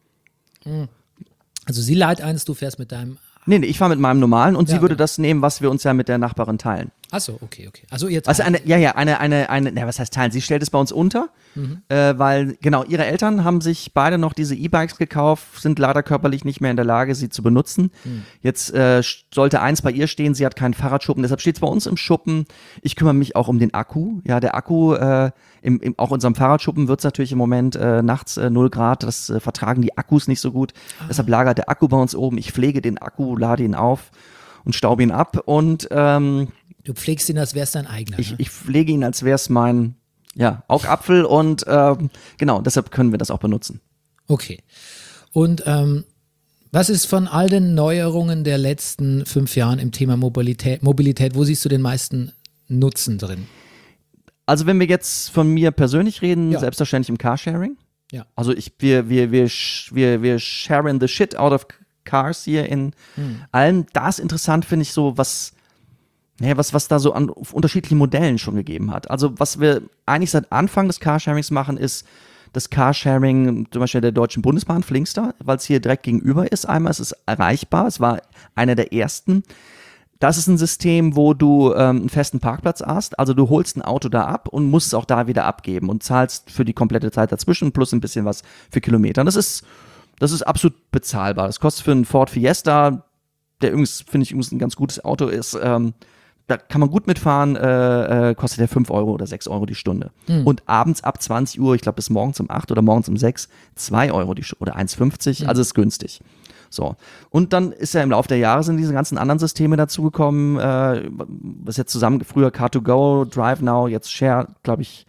Also sie leiht eins, du fährst mit deinem. Nee, nee, ich fahre mit meinem normalen und Ja, sie würde genau. das nehmen, was wir uns ja mit der Nachbarin teilen. Achso, okay, okay. Also ihr Also teilt- eine, ja, ja, eine, eine, eine, na, was heißt teilen? Sie stellt es bei uns unter, äh, weil, genau, ihre Eltern haben sich beide noch diese E-Bikes gekauft, sind leider körperlich nicht mehr in der Lage, sie zu benutzen. Jetzt äh, sch- sollte eins bei ihr stehen, sie hat keinen Fahrradschuppen, deshalb steht es bei uns im Schuppen. Ich kümmere mich auch um den Akku. Ja, der Akku, äh, im, im, auch unserem Fahrradschuppen wird es natürlich im Moment äh, nachts äh, null Grad, das äh, vertragen die Akkus nicht so gut. Deshalb lagert der Akku bei uns oben. Ich pflege den Akku, lade ihn auf und staube ihn ab und ähm, du pflegst ihn, als wär's dein eigener. ich, ne? ich pflege ihn, als wäre es mein ja, Augapfel und ähm, genau, deshalb können wir das auch benutzen. Okay. Und ähm, was ist von all den Neuerungen der letzten fünf Jahren im Thema Mobilität, Mobilität, wo siehst du den meisten Nutzen drin? Also wenn wir jetzt von mir persönlich reden, Ja. selbstverständlich im Carsharing. Ja. Also ich, wir, wir, wir, sh- wir, wir sharen the shit out of cars hier in allem. Das interessant finde ich so, was, naja, was, was da so an unterschiedlichen Modellen schon gegeben hat. Also was wir eigentlich seit Anfang des Carsharings machen, ist das Carsharing zum Beispiel der Deutschen Bundesbahn, Flinkster, weil es hier direkt gegenüber ist. Einmal ist es erreichbar, es war einer der ersten. Das ist ein System, wo du ähm, einen festen Parkplatz hast. Also du holst ein Auto da ab und musst es auch da wieder abgeben und zahlst für die komplette Zeit dazwischen plus ein bisschen was für Kilometer. Das ist, das ist absolut bezahlbar. Das kostet für einen Ford Fiesta, der übrigens, finde ich, übrigens ein ganz gutes Auto ist, ähm, da kann man gut mitfahren, äh, äh, kostet der fünf Euro oder sechs Euro die Stunde. Und abends ab zwanzig Uhr, ich glaube bis morgens um acht oder morgens um sechs, zwei Euro die Stunde oder eins fünfzig, also ist günstig. So. Und dann ist ja im Laufe der Jahre sind diese ganzen anderen Systeme dazugekommen, äh, was jetzt zusammen, früher Car to Go, Drive Now, jetzt Share, glaube ich,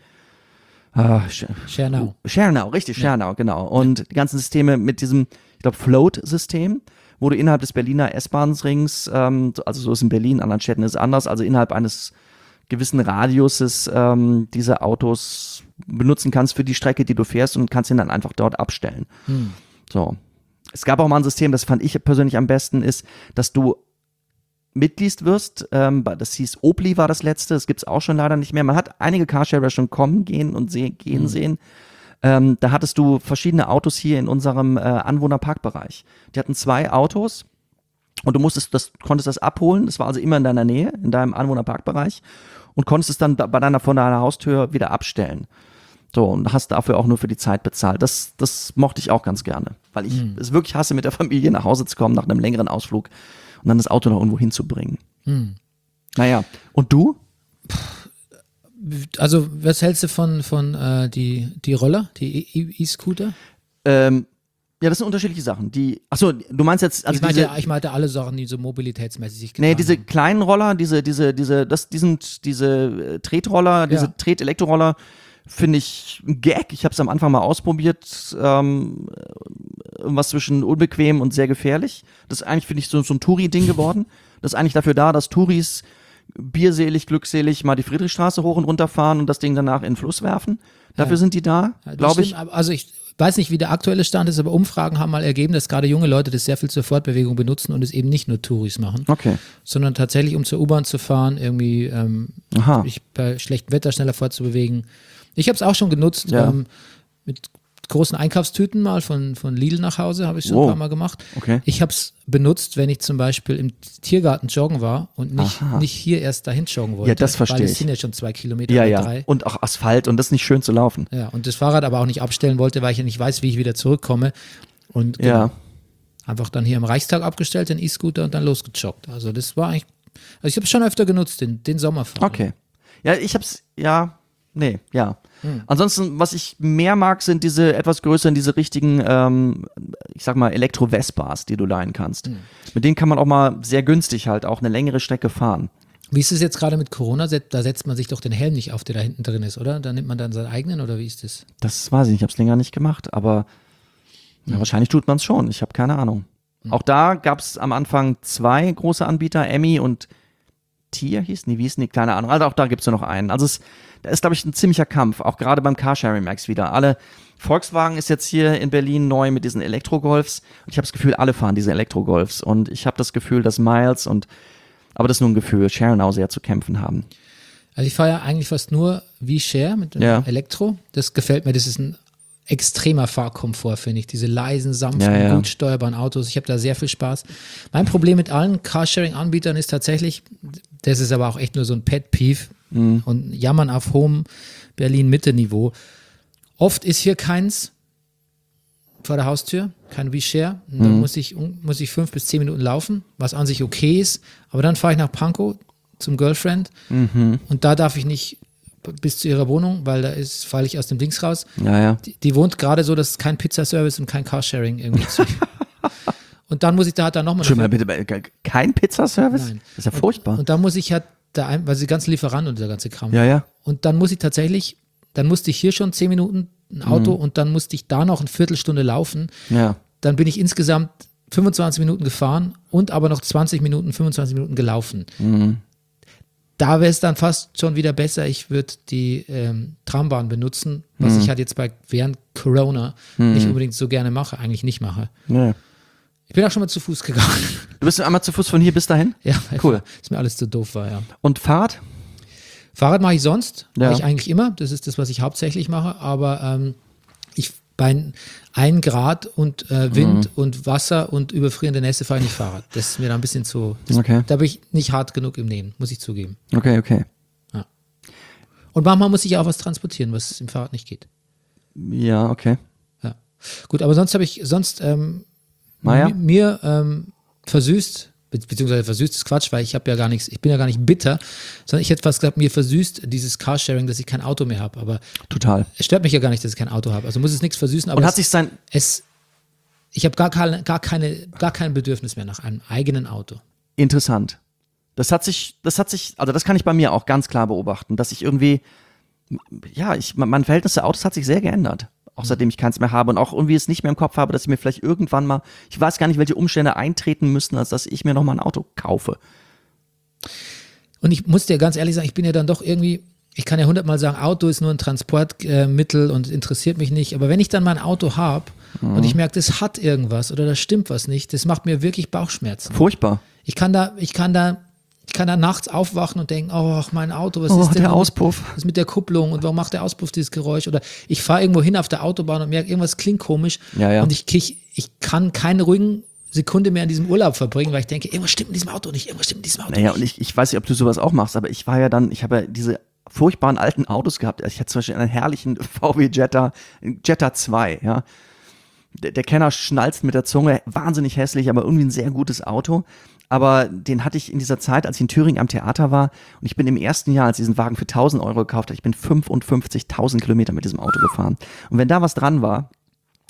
äh, Share, Share Now. Share Now, richtig, Share Now, genau. Und die ganzen Systeme mit diesem, ich glaube, Float-System, wo du innerhalb des Berliner S-Bahn-Rings, ähm, also so ist in Berlin, in anderen Städten ist es anders, also innerhalb eines gewissen Radiuses ähm, diese Autos benutzen kannst für die Strecke, die du fährst und kannst ihn dann einfach dort abstellen. So. Es gab auch mal ein System, das fand ich persönlich am besten, ist, dass du Mitglied wirst. Ähm, das hieß Opli war das letzte, das gibt es auch schon leider nicht mehr. Man hat einige Carsharer schon kommen, gehen und seh- gehen sehen. Ähm, da hattest du verschiedene Autos hier in unserem äh, Anwohnerparkbereich. Die hatten zwei Autos und du musstest das, konntest das abholen. Das war also immer in deiner Nähe, in deinem Anwohnerparkbereich und konntest es dann da, bei deiner, von deiner Haustür wieder abstellen. So, und hast dafür auch nur für die Zeit bezahlt. Das, das mochte ich auch ganz gerne, weil ich es wirklich hasse, mit der Familie nach Hause zu kommen nach einem längeren Ausflug und dann das Auto noch irgendwo hinzubringen. Naja, und du? Also, was hältst du von, von äh, die, die Roller, die E- E-Scooter? Ähm, ja, das sind unterschiedliche Sachen. Die, achso, du meinst jetzt, also ich, meinte, diese, ich meinte alle Sachen, die so mobilitätsmäßig sich getan nee, diese haben. kleinen Roller, diese, diese, diese, das, die sind diese äh, Tretroller, diese Ja. Tret-Elektroroller, finde ich ein Gag. Ich habe es am Anfang mal ausprobiert. Ähm, irgendwas zwischen unbequem und sehr gefährlich. Das ist eigentlich, finde ich, so, so ein Touri-Ding geworden. Das ist eigentlich dafür da, dass Touris bierselig, glückselig mal die Friedrichstraße hoch und runter fahren und das Ding danach in den Fluss werfen. Dafür Ja. sind die da, Ja, das glaube ich. stimmt, aber Also ich weiß nicht, wie der aktuelle Stand ist, aber Umfragen haben mal ergeben, dass gerade junge Leute das sehr viel zur Fortbewegung benutzen und es eben nicht nur Touris machen, Okay. sondern tatsächlich, um zur U-Bahn zu fahren, irgendwie ähm, Aha. sich bei schlechtem Wetter schneller fortzubewegen. Ich habe es auch schon genutzt, Ja. ähm, mit großen Einkaufstüten mal von, von Lidl nach Hause, habe ich schon Wow. ein paar Mal gemacht. Okay. Ich habe es benutzt, wenn ich zum Beispiel im Tiergarten joggen war und nicht, Aha. nicht hier erst dahin joggen wollte. Ja, das verstehe Weil es ich. sind ja schon zwei Kilometer Ja, oder ja. drei. Und auch Asphalt und das ist nicht schön zu laufen. Ja, und das Fahrrad aber auch nicht abstellen wollte, weil ich ja nicht weiß, wie ich wieder zurückkomme. Und genau, Ja. einfach dann hier im Reichstag abgestellt, den E-Scooter und dann losgejoggt. Also das war eigentlich, also ich habe es schon öfter genutzt, den, den Sommerfahrrad. Okay. Ja, ich hab's, ja, nee, ja. Ansonsten, was ich mehr mag, sind diese etwas größeren, diese richtigen, ähm, ich sag mal, Elektro-Vespas, die du leihen kannst. Mit denen kann man auch mal sehr günstig halt auch eine längere Strecke fahren. Wie ist es jetzt gerade mit Corona? Da setzt man sich doch den Helm nicht auf, der da hinten drin ist, oder? Da nimmt man dann seinen eigenen, oder wie ist das? Das weiß ich nicht, ich hab's länger nicht gemacht, aber ja, wahrscheinlich tut man es schon, ich habe keine Ahnung. Auch da gab's am Anfang zwei große Anbieter, Emmy und Tier hieß, nee, wie hieß, nee, keine Ahnung. Also auch da gibt's nur noch einen. Also es, da ist, glaube ich, ein ziemlicher Kampf, auch gerade beim Carsharing Max wieder. Alle, Volkswagen ist jetzt hier in Berlin neu mit diesen Elektrogolfs und ich habe das Gefühl, alle fahren diese Elektrogolfs und ich habe das Gefühl, dass Miles und, aber das ist nur ein Gefühl, Sharon auch sehr zu kämpfen haben. Also ich fahre ja eigentlich fast nur V-Share mit dem Ja. Elektro. Das gefällt mir, das ist ein extremer Fahrkomfort, finde ich. Diese leisen, sanften, Ja, ja. gut steuerbaren Autos. Ich habe da sehr viel Spaß. Mein Problem mit allen Carsharing-Anbietern ist tatsächlich, das ist aber auch echt nur so ein Pet-Peeve Mhm. und Jammern auf hohem Berlin-Mitte-Niveau. Oft ist hier keins vor der Haustür, kein V-Share. Und Dann Mhm. muss ich, muss ich fünf bis zehn Minuten laufen, was an sich okay ist. Aber dann fahre ich nach Pankow zum Girlfriend Mhm. und da darf ich nicht bis zu ihrer Wohnung, weil da ist, falle ich aus dem Dings raus. Ja, ja. Die, die wohnt gerade so, dass es kein Pizzaservice und kein Carsharing irgendwie zu. Und dann muss ich da halt dann nochmal. Entschuldigung, bitte, bitte, kein Pizzaservice? Nein. Das ist ja furchtbar. Und dann muss ich halt da ein, weil sie ganze Lieferanten und der ganze Kram. Ja, ja. Und dann muss ich tatsächlich, dann musste ich hier schon zehn Minuten ein Auto Mhm. und dann musste ich da noch eine Viertelstunde laufen. Ja. Dann bin ich insgesamt fünfundzwanzig Minuten gefahren und aber noch zwanzig Minuten, fünfundzwanzig Minuten gelaufen. Mhm. Da wäre es dann fast schon wieder besser, ich würde die ähm, Trambahn benutzen, was Mhm. ich halt jetzt bei während Corona nicht unbedingt so gerne mache, eigentlich nicht mache. Ja. Ich bin auch schon mal zu Fuß gegangen. Du bist einmal zu Fuß von hier bis dahin? Ja, Cool. Ist mir alles zu doof war, ja. Und Fahrrad? Fahrrad mache ich sonst, Ja. mache ich eigentlich immer. Das ist das, was ich hauptsächlich mache. Aber ähm, ich bei ein Grad und äh, Wind Mhm. und Wasser und überfrierende Nässe fahre ich nicht Fahrrad. Das ist mir da ein bisschen zu. Das, Okay. Da bin ich nicht hart genug im Nähen, muss ich zugeben. Okay, okay. Und manchmal muss ich ja auch was transportieren, was im Fahrrad nicht geht. Ja, okay. Ja. Gut, aber sonst habe ich sonst ähm, Maja? mi- mir ähm, versüßt, be beziehungsweise versüßt ist Quatsch, weil ich habe ja gar nichts, ich bin ja gar nicht bitter, sondern ich hätte fast gesagt, mir versüßt dieses Carsharing, dass ich kein Auto mehr habe. Aber Total. es stört mich ja gar nicht, dass ich kein Auto habe. Also muss es nichts versüßen, aber Und es, hat sich sein, es ich habe gar keine, gar keine, gar kein Bedürfnis mehr nach einem eigenen Auto. interessant. Das hat sich, das hat sich, also das kann ich bei mir auch ganz klar beobachten, dass ich irgendwie, ja, ich, mein Verhältnis zu Autos hat sich sehr geändert. Auch seitdem ich keins mehr habe und auch irgendwie es nicht mehr im Kopf habe, dass ich mir vielleicht irgendwann mal, ich weiß gar nicht, welche Umstände eintreten müssten, als dass ich mir nochmal ein Auto kaufe. Und ich muss dir ganz ehrlich sagen, ich bin ja dann doch irgendwie, ich kann ja hundertmal sagen, Auto ist nur ein Transportmittel und interessiert mich nicht. Aber wenn ich dann mein Auto habe und ich merke, das hat irgendwas oder da stimmt was nicht, das macht mir wirklich Bauchschmerzen. Furchtbar. Ich kann da, ich kann da, ich kann da nachts aufwachen und denken, oh, mein Auto, was Oh, ist denn der mit- Auspuff. was ist mit der Kupplung und warum macht der Auspuff dieses Geräusch? Oder ich fahre irgendwo hin auf der Autobahn und merke, irgendwas klingt komisch Ja, ja. und ich, ich, ich kann keine ruhigen Sekunde mehr in diesem Urlaub verbringen, weil ich denke, irgendwas stimmt in diesem Auto nicht, irgendwas stimmt in diesem Auto Naja, nicht. und ich, ich weiß nicht, ob du sowas auch machst, aber ich war ja dann, ich habe ja diese furchtbaren alten Autos gehabt. Ich hatte zum Beispiel einen herrlichen V W Jetta, Jetta zwei, ja. Der, der Kenner schnalzt mit der Zunge, wahnsinnig hässlich, aber irgendwie ein sehr gutes Auto. Aber den hatte ich in dieser Zeit, als ich in Thüringen am Theater war, und ich bin im ersten Jahr, als ich diesen Wagen für tausend Euro gekauft habe, ich bin fünfundfünfzigtausend Kilometer mit diesem Auto gefahren. Und wenn da was dran war,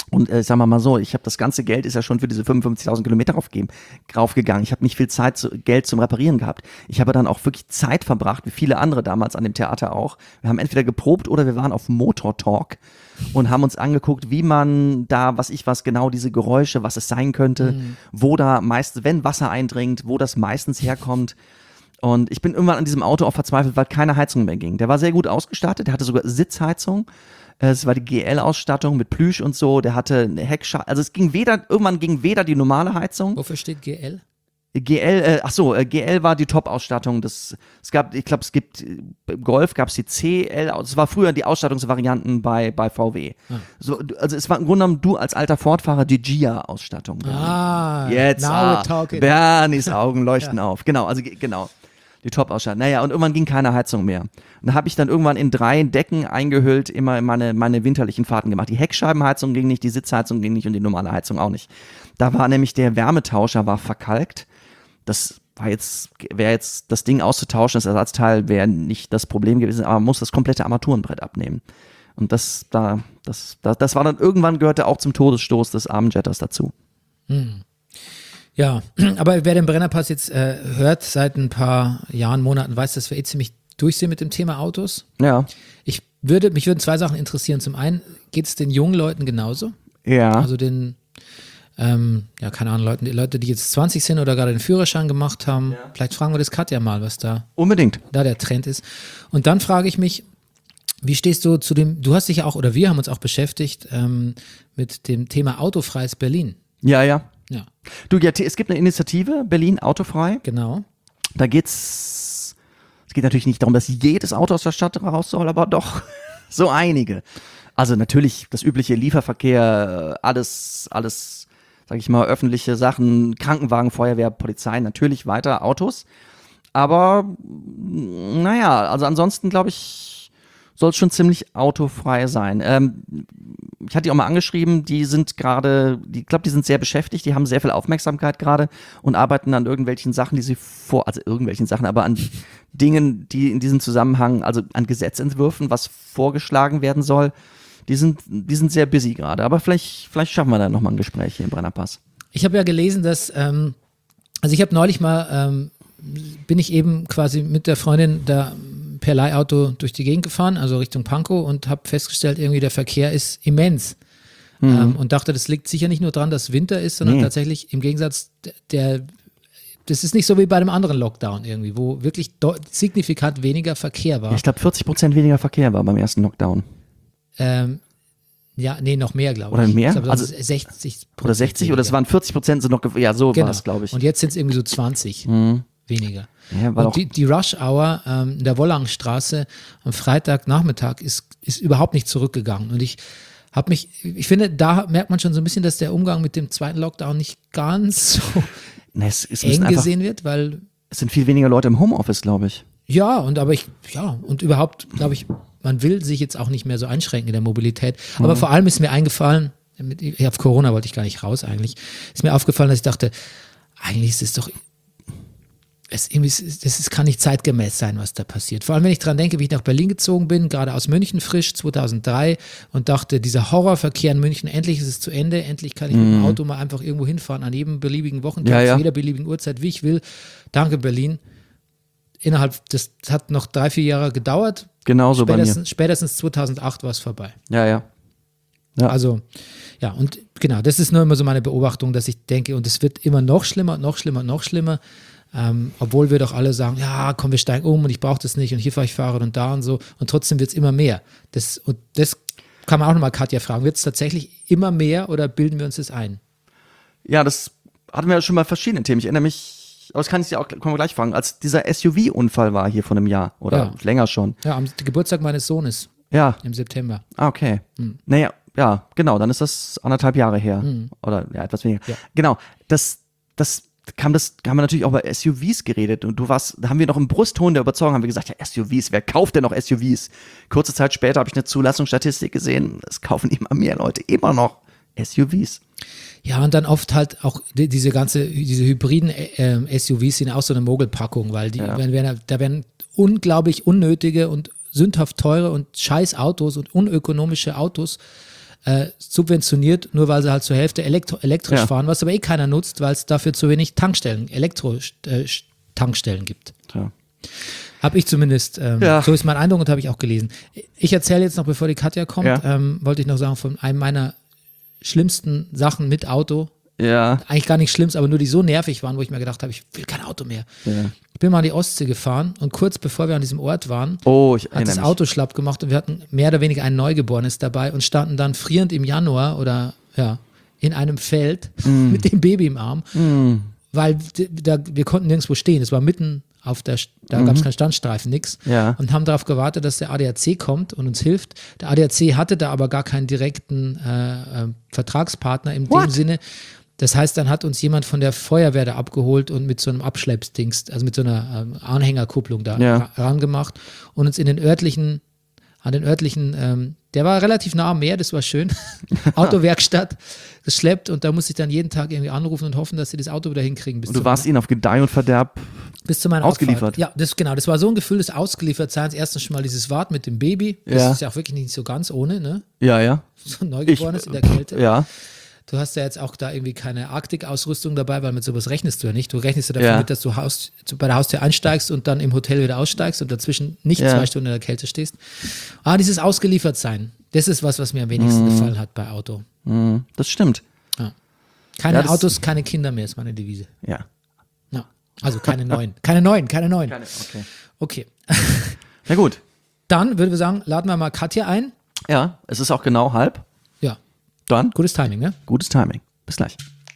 Und äh, sagen wir mal so, ich habe das ganze Geld ist ja schon für diese fünfundfünfzigtausend Kilometer raufgegeben, raufgegangen. Ich habe nicht viel Zeit, zu, Geld zum Reparieren gehabt. Ich habe dann auch wirklich Zeit verbracht, wie viele andere damals an dem Theater auch. Wir haben entweder geprobt oder wir waren auf Motor Talk und haben uns angeguckt, wie man da, was ich was, genau diese Geräusche, was es sein könnte, mhm. wo da meist, wenn Wasser eindringt, wo das meistens herkommt. Und ich bin irgendwann an diesem Auto auch verzweifelt, weil keine Heizung mehr ging. Der war sehr gut ausgestattet, der hatte sogar Sitzheizung. Es war die G L-Ausstattung mit Plüsch und so. Der hatte eine Heckschale. Also es ging weder, irgendwann ging weder die normale Heizung. Wofür steht G L? G L, äh, ach so, äh, G L war die Top-Ausstattung. Das, es gab, ich glaube, es gibt im Golf gab es die C L. Es war früher die Ausstattungsvarianten bei bei V W. Ah. So, also es war im Grunde genommen du als alter Fordfahrer die G I A-Ausstattung. Ah, jetzt, now ah, we're talking. Bernies Augen leuchten ja. auf. Genau, also genau. Die Top-Ausstattung. Naja, und irgendwann ging keine Heizung mehr. Und da habe ich dann irgendwann in drei Decken eingehüllt immer meine, meine winterlichen Fahrten gemacht. Die Heckscheibenheizung ging nicht, die Sitzheizung ging nicht und die normale Heizung auch nicht. Da war nämlich der Wärmetauscher war verkalkt. Das war jetzt, wäre jetzt das Ding auszutauschen, das Ersatzteil wäre nicht das Problem gewesen, aber man muss das komplette Armaturenbrett abnehmen. Und das, da, das, das, das war dann irgendwann gehörte auch zum Todesstoß des armen Jetters dazu. Hm. Ja, aber wer den Brennerpass jetzt äh, hört seit ein paar Jahren, Monaten, weiß, dass wir eh ziemlich durch sind mit dem Thema Autos. Ja. Ich würde, mich würden zwei Sachen interessieren. Zum einen, geht es den jungen Leuten genauso? Ja. Also den, ähm, ja, keine Ahnung, Leuten, die Leute, die jetzt zwanzig sind oder gerade den Führerschein gemacht haben. Ja. Vielleicht fragen wir das Katja mal, was da, Unbedingt. da der Trend ist. Und dann frage ich mich, wie stehst du zu dem, du hast dich ja auch, oder wir haben uns auch beschäftigt ähm, mit dem Thema autofreies Berlin. Ja, ja. Ja. Du, ja, es gibt eine Initiative, Berlin autofrei. Genau. Da geht's, es geht natürlich nicht darum, dass jedes Auto aus der Stadt raus soll, aber doch so einige. Also natürlich das übliche Lieferverkehr, alles, alles, sag ich mal, öffentliche Sachen, Krankenwagen, Feuerwehr, Polizei, natürlich weiter Autos. Aber, naja, also ansonsten glaube ich, soll es schon ziemlich autofrei sein. Ähm, ich hatte die auch mal angeschrieben, die sind gerade, ich glaube, die sind sehr beschäftigt, die haben sehr viel Aufmerksamkeit gerade und arbeiten an irgendwelchen Sachen, die sie vor, also irgendwelchen Sachen, aber an Dingen, die in diesem Zusammenhang, also an Gesetzentwürfen, was vorgeschlagen werden soll, die sind, die sind sehr busy gerade. Aber vielleicht, vielleicht schaffen wir da nochmal ein Gespräch hier im Brennerpass. Ich habe ja gelesen, dass, ähm, also ich habe neulich mal, ähm, bin ich eben quasi mit der Freundin da per Leihauto durch die Gegend gefahren, also Richtung Pankow, und habe festgestellt, irgendwie der Verkehr ist immens. Mhm. Ähm, und dachte, das liegt sicher nicht nur daran, dass Winter ist, sondern nee. tatsächlich im Gegensatz der, das ist nicht so wie bei einem anderen Lockdown irgendwie, wo wirklich signifikant weniger Verkehr war. Ich glaube, vierzig Prozent weniger Verkehr war beim ersten Lockdown. Ähm, ja, nee, noch mehr, glaube ich. Oder mehr? Ich glaub, also sechzig Prozent oder sechzig, weniger. Oder es waren vierzig Prozent sind noch, ja, so genau. war es, glaube ich. Und jetzt sind es irgendwie so zwanzig mhm. weniger. Ja, und die, die Rush-Hour ähm, in der Wollangstraße am Freitagnachmittag ist, ist überhaupt nicht zurückgegangen. Und ich habe mich, ich finde, da merkt man schon so ein bisschen, dass der Umgang mit dem zweiten Lockdown nicht ganz so Na, es, es eng einfach, gesehen wird, weil es sind viel weniger Leute im Homeoffice, glaube ich. Ja, und aber ich, ja, und überhaupt, glaube ich, man will sich jetzt auch nicht mehr so einschränken in der Mobilität. Mhm. Aber vor allem ist mir eingefallen, mit, auf Corona wollte ich gar nicht raus eigentlich, ist mir aufgefallen, dass ich dachte, eigentlich ist es doch Es, das ist, kann nicht zeitgemäß sein, was da passiert. Vor allem, wenn ich dran denke, wie ich nach Berlin gezogen bin, gerade aus München frisch, zweitausenddrei, und dachte, dieser Horrorverkehr in München, endlich ist es zu Ende, endlich kann ich mm. mit dem Auto mal einfach irgendwo hinfahren, an jedem beliebigen Wochentag, ja, ja. zu jeder beliebigen Uhrzeit, wie ich will. Danke, Berlin. Innerhalb, das hat noch drei, vier Jahre gedauert. Genauso bei mir. Spätestens zweitausendacht war es vorbei. Ja, ja. Ja. Also, ja, und genau, das ist nur immer so meine Beobachtung, dass ich denke, und es wird immer noch schlimmer, noch schlimmer, noch schlimmer. Ähm, obwohl wir doch alle sagen, ja, komm, wir steigen um und ich brauche das nicht und hier fahre ich Fahrrad und da und so, und trotzdem wird es immer mehr. Das, und das kann man auch nochmal Katja fragen, wird es tatsächlich immer mehr oder bilden wir uns das ein? Ja, das hatten wir ja schon mal verschiedene Themen. Ich erinnere mich, aber das kann ich dir auch, können wir gleich fragen, als dieser S U V-Unfall war hier vor einem Jahr oder ja. länger schon. Ja, am Geburtstag meines Sohnes. Ja. Im September. Ah, okay. Hm. Naja, ja, genau, dann ist das anderthalb Jahre her. Hm. Oder ja, etwas weniger. Ja. Genau, das, das kam das, haben wir natürlich auch bei S U Vs geredet und du warst, da haben wir noch im Brustton der Überzeugung, haben wir gesagt, ja, S U Vs, wer kauft denn noch S U Vs? Kurze Zeit später habe ich eine Zulassungsstatistik gesehen, es kaufen immer mehr Leute, immer noch S U Vs. Ja, und dann oft halt auch die, diese ganze, diese hybriden äh, S U Vs sind auch so eine Mogelpackung, weil die, Ja. wenn, wenn, da werden unglaublich unnötige und sündhaft teure und scheiß Autos und unökonomische Autos äh, subventioniert, nur weil sie halt zur Hälfte elektro- elektrisch Ja. fahren, was aber eh keiner nutzt, weil es dafür zu wenig Tankstellen, Elektro-Tankstellen gibt. Ja. Habe ich zumindest, ähm, Ja. so ist mein Eindruck und habe ich auch gelesen. Ich erzähle jetzt noch, bevor die Katja kommt, Ja. ähm, wollte ich noch sagen, von einem meiner schlimmsten Sachen mit Auto, Ja. eigentlich gar nicht schlimm, aber nur die so nervig waren, wo ich mir gedacht habe, ich will kein Auto mehr. Ja. Ich bin mal an die Ostsee gefahren und kurz bevor wir an diesem Ort waren, Oh, ich hat erinnere das mich. Auto schlapp gemacht und wir hatten mehr oder weniger ein Neugeborenes dabei und standen dann frierend im Januar oder ja, in einem Feld Mm. mit dem Baby im Arm, weil d- da, wir konnten nirgendwo stehen. Es war mitten auf der, St- da gab es keinen Standstreifen, nix. Mhm. Ja. Und haben darauf gewartet, dass der A D A C kommt und uns hilft. Der A D A C hatte da aber gar keinen direkten äh, äh, Vertragspartner in dem What? Sinne. Das heißt, dann hat uns jemand von der Feuerwehr da abgeholt und mit so einem Abschleppsdings, also mit so einer ähm, Anhängerkupplung da Ja. ra- rangemacht und uns in den örtlichen, an den örtlichen, ähm, der war relativ nah am Meer, das war schön, Autowerkstatt geschleppt und da musste ich dann jeden Tag irgendwie anrufen und hoffen, dass sie das Auto wieder hinkriegen. Bis Und du zu warst ihnen auf Gedeih und Verderb. bis zu meiner ausgeliefert. Ausfahrt. Ja, das genau. Das war so ein Gefühl des Ausgeliefertseins. Erstens schon mal dieses Warten mit dem Baby. Das Ja. ist ja auch wirklich nicht so ganz ohne, ne? Ja, ja. So ein Neugeborenes in der Kälte. Ja. Du hast ja jetzt auch da irgendwie keine Arktik-Ausrüstung dabei, weil mit sowas rechnest du ja nicht. Du rechnest ja davon Ja. mit, dass du Haus, zu, bei der Haustür einsteigst und dann im Hotel wieder aussteigst und dazwischen nicht Ja. zwei Stunden in der Kälte stehst. Ah, dieses Ausgeliefertsein. Das ist was, was mir am wenigsten gefallen hat bei Auto. Mhm. Das stimmt. Keine Ja, das- Autos, keine Kinder mehr, ist meine Devise. Ja. Ja. Also keine neuen. Keine neuen, keine neuen. Okay. Okay. Na gut. Dann würden wir sagen, laden wir mal Katja ein. Ja, es ist auch genau halb. Ja, Dann gutes Timing, ne? gutes Timing. Bis gleich.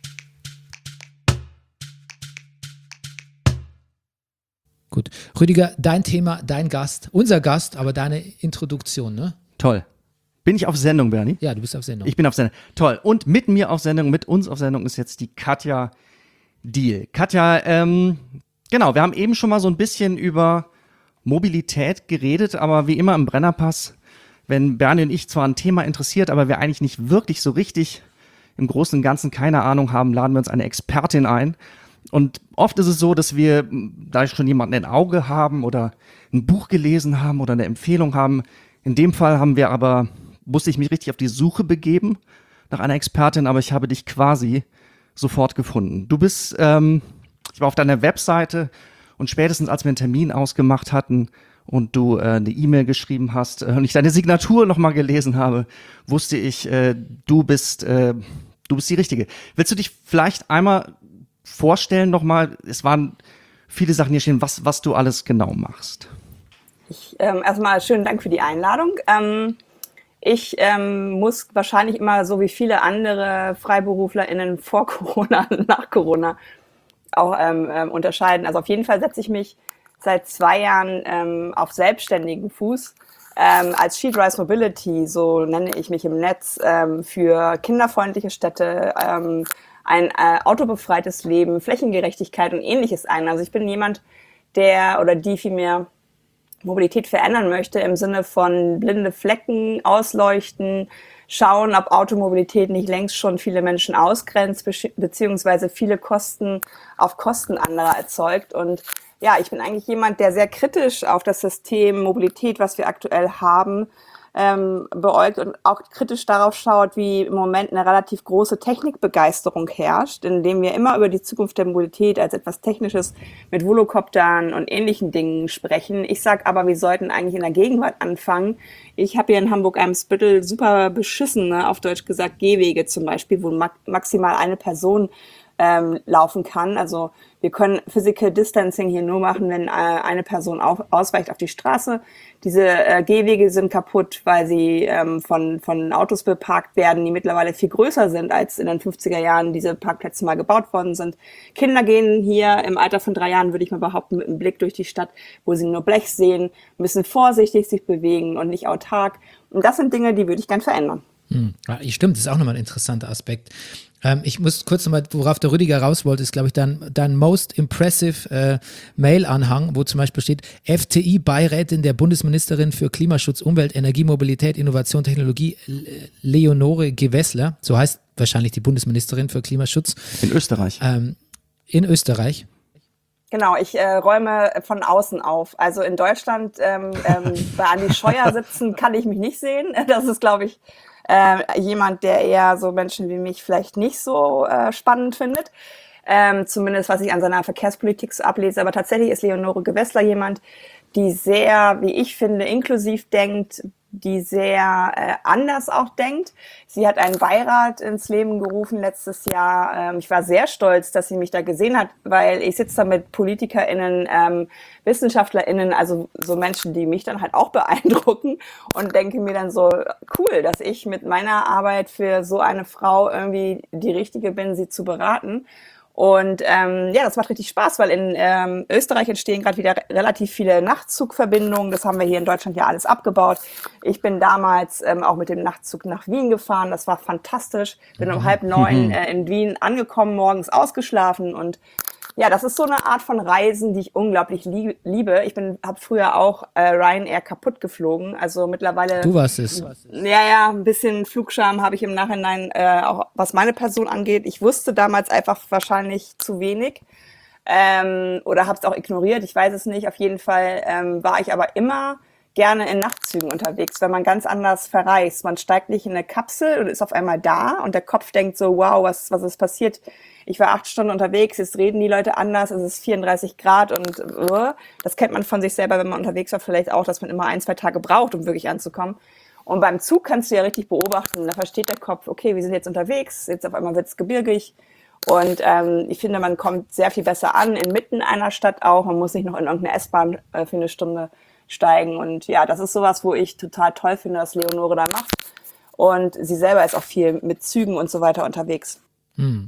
Gut. Rüdiger, dein Thema, dein Gast, unser Gast, aber deine Introduktion, ne? Toll. Bin ich auf Sendung, Bernie? Ja, du bist auf Sendung. Ich bin auf Sendung. Toll. Und mit mir auf Sendung, mit uns auf Sendung ist jetzt die Katja Diehl. Katja, ähm, genau, wir haben eben schon mal so ein bisschen über Mobilität geredet, aber wie immer im Brennerpass, wenn Bernie und ich zwar ein Thema interessiert, aber wir eigentlich nicht wirklich so richtig im Großen und Ganzen keine Ahnung haben, laden wir uns eine Expertin ein. Und oft ist es so, dass wir, da schon jemanden im Auge haben oder ein Buch gelesen haben oder eine Empfehlung haben. In dem Fall haben wir aber, musste ich mich richtig auf die Suche begeben nach einer Expertin, aber ich habe dich quasi sofort gefunden. Du bist, ähm, ich war auf deiner Webseite und spätestens als wir einen Termin ausgemacht hatten und du äh, eine E-Mail geschrieben hast äh, und ich deine Signatur nochmal gelesen habe, wusste ich, äh, du bist, äh, du bist die Richtige. Willst du dich vielleicht einmal vorstellen nochmal? Es waren viele Sachen hier stehen, was, was du alles genau machst. Ich, ähm, erstmal schönen Dank für die Einladung. Ähm, ich ähm, muss wahrscheinlich immer so wie viele andere FreiberuflerInnen vor Corona, nach Corona auch ähm, ähm, unterscheiden. Also auf jeden Fall setze ich mich seit zwei Jahren ähm, auf selbstständigen Fuß ähm, als She Drives Mobility, so nenne ich mich im Netz, ähm, für kinderfreundliche Städte, ähm, ein äh, autobefreites Leben, Flächengerechtigkeit und ähnliches ein. Also ich bin jemand, der oder die vielmehr Mobilität verändern möchte im Sinne von blinde Flecken ausleuchten, schauen, ob Automobilität nicht längst schon viele Menschen ausgrenzt, be- beziehungsweise viele Kosten auf Kosten anderer erzeugt. Und ja, ich bin eigentlich jemand, der sehr kritisch auf das System Mobilität, was wir aktuell haben, ähm, beäugt und auch kritisch darauf schaut, wie im Moment eine relativ große Technikbegeisterung herrscht, indem wir immer über die Zukunft der Mobilität als etwas Technisches mit Volocoptern und ähnlichen Dingen sprechen. Ich sage aber, wir sollten eigentlich in der Gegenwart anfangen. Ich habe hier in Hamburg-Eimsbüttel super beschissene, auf Deutsch gesagt, Gehwege zum Beispiel, wo ma- maximal eine Person ähm, laufen kann. Also wir können Physical Distancing hier nur machen, wenn äh, eine Person auf, ausweicht auf die Straße. Diese äh, Gehwege sind kaputt, weil sie ähm, von, von Autos beparkt werden, die mittlerweile viel größer sind, als in den fünfziger Jahren diese Parkplätze mal gebaut worden sind. Kinder gehen hier im Alter von drei Jahren, würde ich mal behaupten, mit einem Blick durch die Stadt, wo sie nur Blech sehen, müssen vorsichtig sich bewegen und nicht autark. Und das sind Dinge, die würde ich gern verändern. Hm. Ja, stimmt, das ist auch nochmal ein interessanter Aspekt. Ähm, ich muss kurz nochmal, worauf der Rüdiger raus wollte, ist, glaube ich, dein, dein most impressive äh, Mail-Anhang, wo zum Beispiel steht, F T I-Beirätin der Bundesministerin für Klimaschutz, Umwelt, Energie, Mobilität, Innovation, Technologie, Leonore Gewessler, so heißt wahrscheinlich die Bundesministerin für Klimaschutz, In Österreich. ähm, in Österreich. Genau, ich äh, räume von außen auf. Also in Deutschland ähm, ähm, bei Andi Scheuer sitzen kann ich mich nicht sehen. Das ist, glaube ich, Äh, jemand, der eher so Menschen wie mich vielleicht nicht so äh, spannend findet. Ähm, zumindest was ich an seiner Verkehrspolitik so ablese. Aber tatsächlich ist Leonore Gewessler jemand, die sehr, wie ich finde, inklusiv denkt, die sehr äh, anders auch denkt. Sie hat einen Beirat ins Leben gerufen letztes Jahr. Ähm, ich war sehr stolz, dass sie mich da gesehen hat, weil ich sitze da mit PolitikerInnen, ähm, WissenschaftlerInnen, also so Menschen, die mich dann halt auch beeindrucken und denke mir dann so, cool, dass ich mit meiner Arbeit für so eine Frau irgendwie die Richtige bin, sie zu beraten. Und ähm, ja, das macht richtig Spaß, weil in ähm, Österreich entstehen gerade wieder re- relativ viele Nachtzugverbindungen. Das haben wir hier in Deutschland ja alles abgebaut. Ich bin damals ähm, auch mit dem Nachtzug nach Wien gefahren. Das war fantastisch. Bin um halb neun äh, in Wien angekommen, morgens ausgeschlafen. Und ja, das ist so eine Art von Reisen, die ich unglaublich lieb- liebe. Ich bin, habe früher auch äh, Ryanair kaputt geflogen. Also mittlerweile... Du warst es. Ja, ja, ein bisschen Flugscham habe ich im Nachhinein, äh, auch was meine Person angeht. Ich wusste damals einfach wahrscheinlich zu wenig ähm, oder habe es auch ignoriert, ich weiß es nicht. Auf jeden Fall ähm, war ich aber immer gerne in Nachtzügen unterwegs, weil man ganz anders verreist. Man steigt nicht in eine Kapsel und ist auf einmal da und der Kopf denkt so, wow, was, was ist passiert? Ich war acht Stunden unterwegs, jetzt reden die Leute anders, es ist vierunddreißig Grad und uh, das kennt man von sich selber, wenn man unterwegs war, vielleicht auch, dass man immer ein, zwei Tage braucht, um wirklich anzukommen. Und beim Zug kannst du ja richtig beobachten, da versteht der Kopf, okay, wir sind jetzt unterwegs, jetzt auf einmal wird es gebirgig. Und ähm, ich finde, man kommt sehr viel besser an, inmitten einer Stadt auch. Man muss nicht noch in irgendeine S-Bahn äh, für eine Stunde steigen. Und ja, das ist sowas, wo ich total toll finde, was Leonore da macht. Und sie selber ist auch viel mit Zügen und so weiter unterwegs. Hm.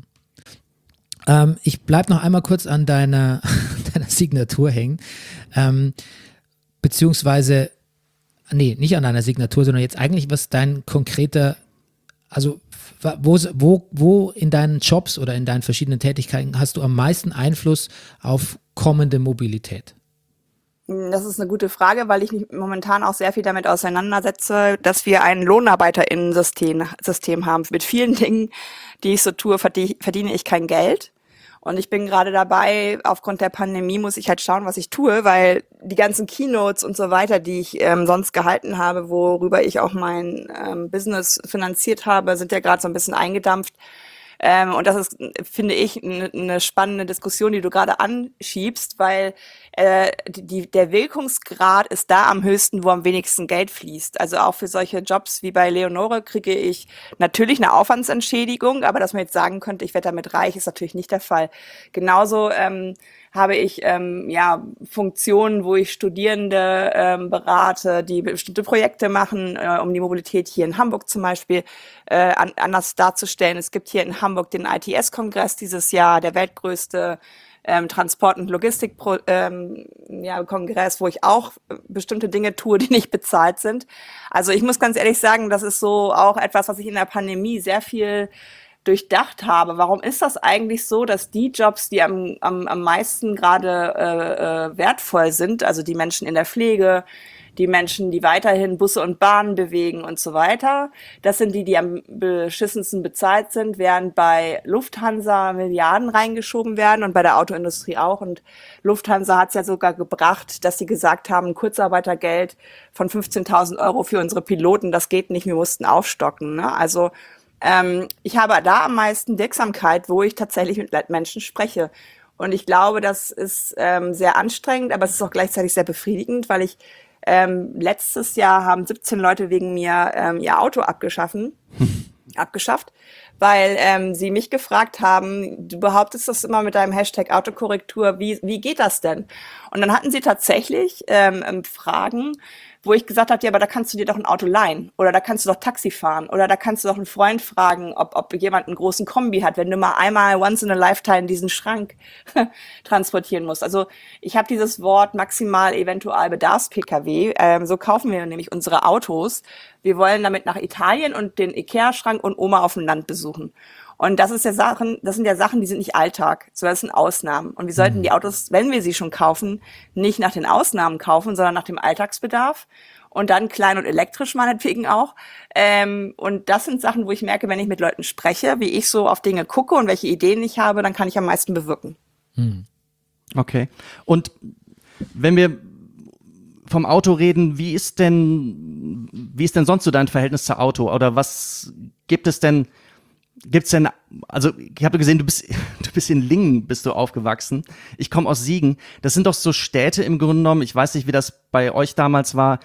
Ähm, ich bleibe noch einmal kurz an deiner, deiner Signatur hängen. Ähm, beziehungsweise, nee, nicht an deiner Signatur, sondern jetzt eigentlich, was dein konkreter, also wo, wo, wo in deinen Jobs oder in deinen verschiedenen Tätigkeiten hast du am meisten Einfluss auf kommende Mobilität? Das ist eine gute Frage, weil ich mich momentan auch sehr viel damit auseinandersetze, dass wir ein LohnarbeiterInnen-System System haben. Mit vielen Dingen, die ich so tue, verdie- verdiene ich kein Geld. Und ich bin gerade dabei, aufgrund der Pandemie muss ich halt schauen, was ich tue, weil die ganzen Keynotes und so weiter, die ich ähm, sonst gehalten habe, worüber ich auch mein ähm, Business finanziert habe, sind ja gerade so ein bisschen eingedampft. Ähm, und das ist, finde ich, eine ne spannende Diskussion, die du gerade anschiebst, weil äh, die, der Wirkungsgrad ist da am höchsten, wo am wenigsten Geld fließt. Also auch für solche Jobs wie bei Leonore kriege ich natürlich eine Aufwandsentschädigung, aber dass man jetzt sagen könnte, ich werde damit reich, ist natürlich nicht der Fall. Genauso ähm, habe ich ähm, ja Funktionen, wo ich Studierende ähm, berate, die bestimmte Projekte machen, äh, um die Mobilität hier in Hamburg zum Beispiel äh, an, anders darzustellen. Es gibt hier in Hamburg den I T S-Kongress dieses Jahr, der weltgrößte ähm, Transport- und Logistik-Kongress, ähm, ja, Kongress, wo ich auch bestimmte Dinge tue, die nicht bezahlt sind. Also ich muss ganz ehrlich sagen, das ist so auch etwas, was ich in der Pandemie sehr viel durchdacht habe. Warum ist das eigentlich so, dass die Jobs, die am, am, am meisten gerade äh, äh, wertvoll sind, also die Menschen in der Pflege, die Menschen, die weiterhin Busse und Bahnen bewegen und so weiter, das sind die, die am beschissensten bezahlt sind, während bei Lufthansa Milliarden reingeschoben werden und bei der Autoindustrie auch. Und Lufthansa hat es ja sogar gebracht, dass sie gesagt haben, Kurzarbeitergeld von fünfzehntausend Euro für unsere Piloten, das geht nicht, wir mussten aufstocken. Ne? Also Ähm, ich habe da am meisten Wirksamkeit, wo ich tatsächlich mit Menschen spreche. Und ich glaube, das ist ähm, sehr anstrengend, aber es ist auch gleichzeitig sehr befriedigend, weil ich ähm, letztes Jahr haben siebzehn Leute wegen mir ähm, ihr Auto abgeschaffen, abgeschafft, weil ähm, sie mich gefragt haben, du behauptest das immer mit deinem Hashtag Autokorrektur, wie, wie geht das denn? Und dann hatten sie tatsächlich ähm, Fragen, wo ich gesagt habe, ja, aber da kannst du dir doch ein Auto leihen oder da kannst du doch Taxi fahren oder da kannst du doch einen Freund fragen, ob, ob jemand einen großen Kombi hat, wenn du mal einmal once in a lifetime diesen Schrank transportieren musst. Also ich habe dieses Wort maximal Eventualbedarfs-P K W, ähm, so kaufen wir nämlich unsere Autos. Wir wollen damit nach Italien und den Ikea-Schrank und Oma auf dem Land besuchen. Und das ist ja Sachen, das sind ja Sachen, die sind nicht Alltag, sondern das sind Ausnahmen. Und wir sollten die Autos, wenn wir sie schon kaufen, nicht nach den Ausnahmen kaufen, sondern nach dem Alltagsbedarf. Und dann klein und elektrisch meinetwegen auch. Ähm, und das sind Sachen, wo ich merke, wenn ich mit Leuten spreche, wie ich so auf Dinge gucke und welche Ideen ich habe, dann kann ich am meisten bewirken. Okay. Und wenn wir vom Auto reden, wie ist denn wie ist denn sonst so dein Verhältnis zu Auto? Oder was gibt es denn, gibt's denn, also ich habe gesehen, du bist, du bist in Lingen, bist du aufgewachsen. Ich komme aus Siegen. Das sind doch so Städte im Grunde genommen. Ich weiß nicht, wie das bei euch damals war.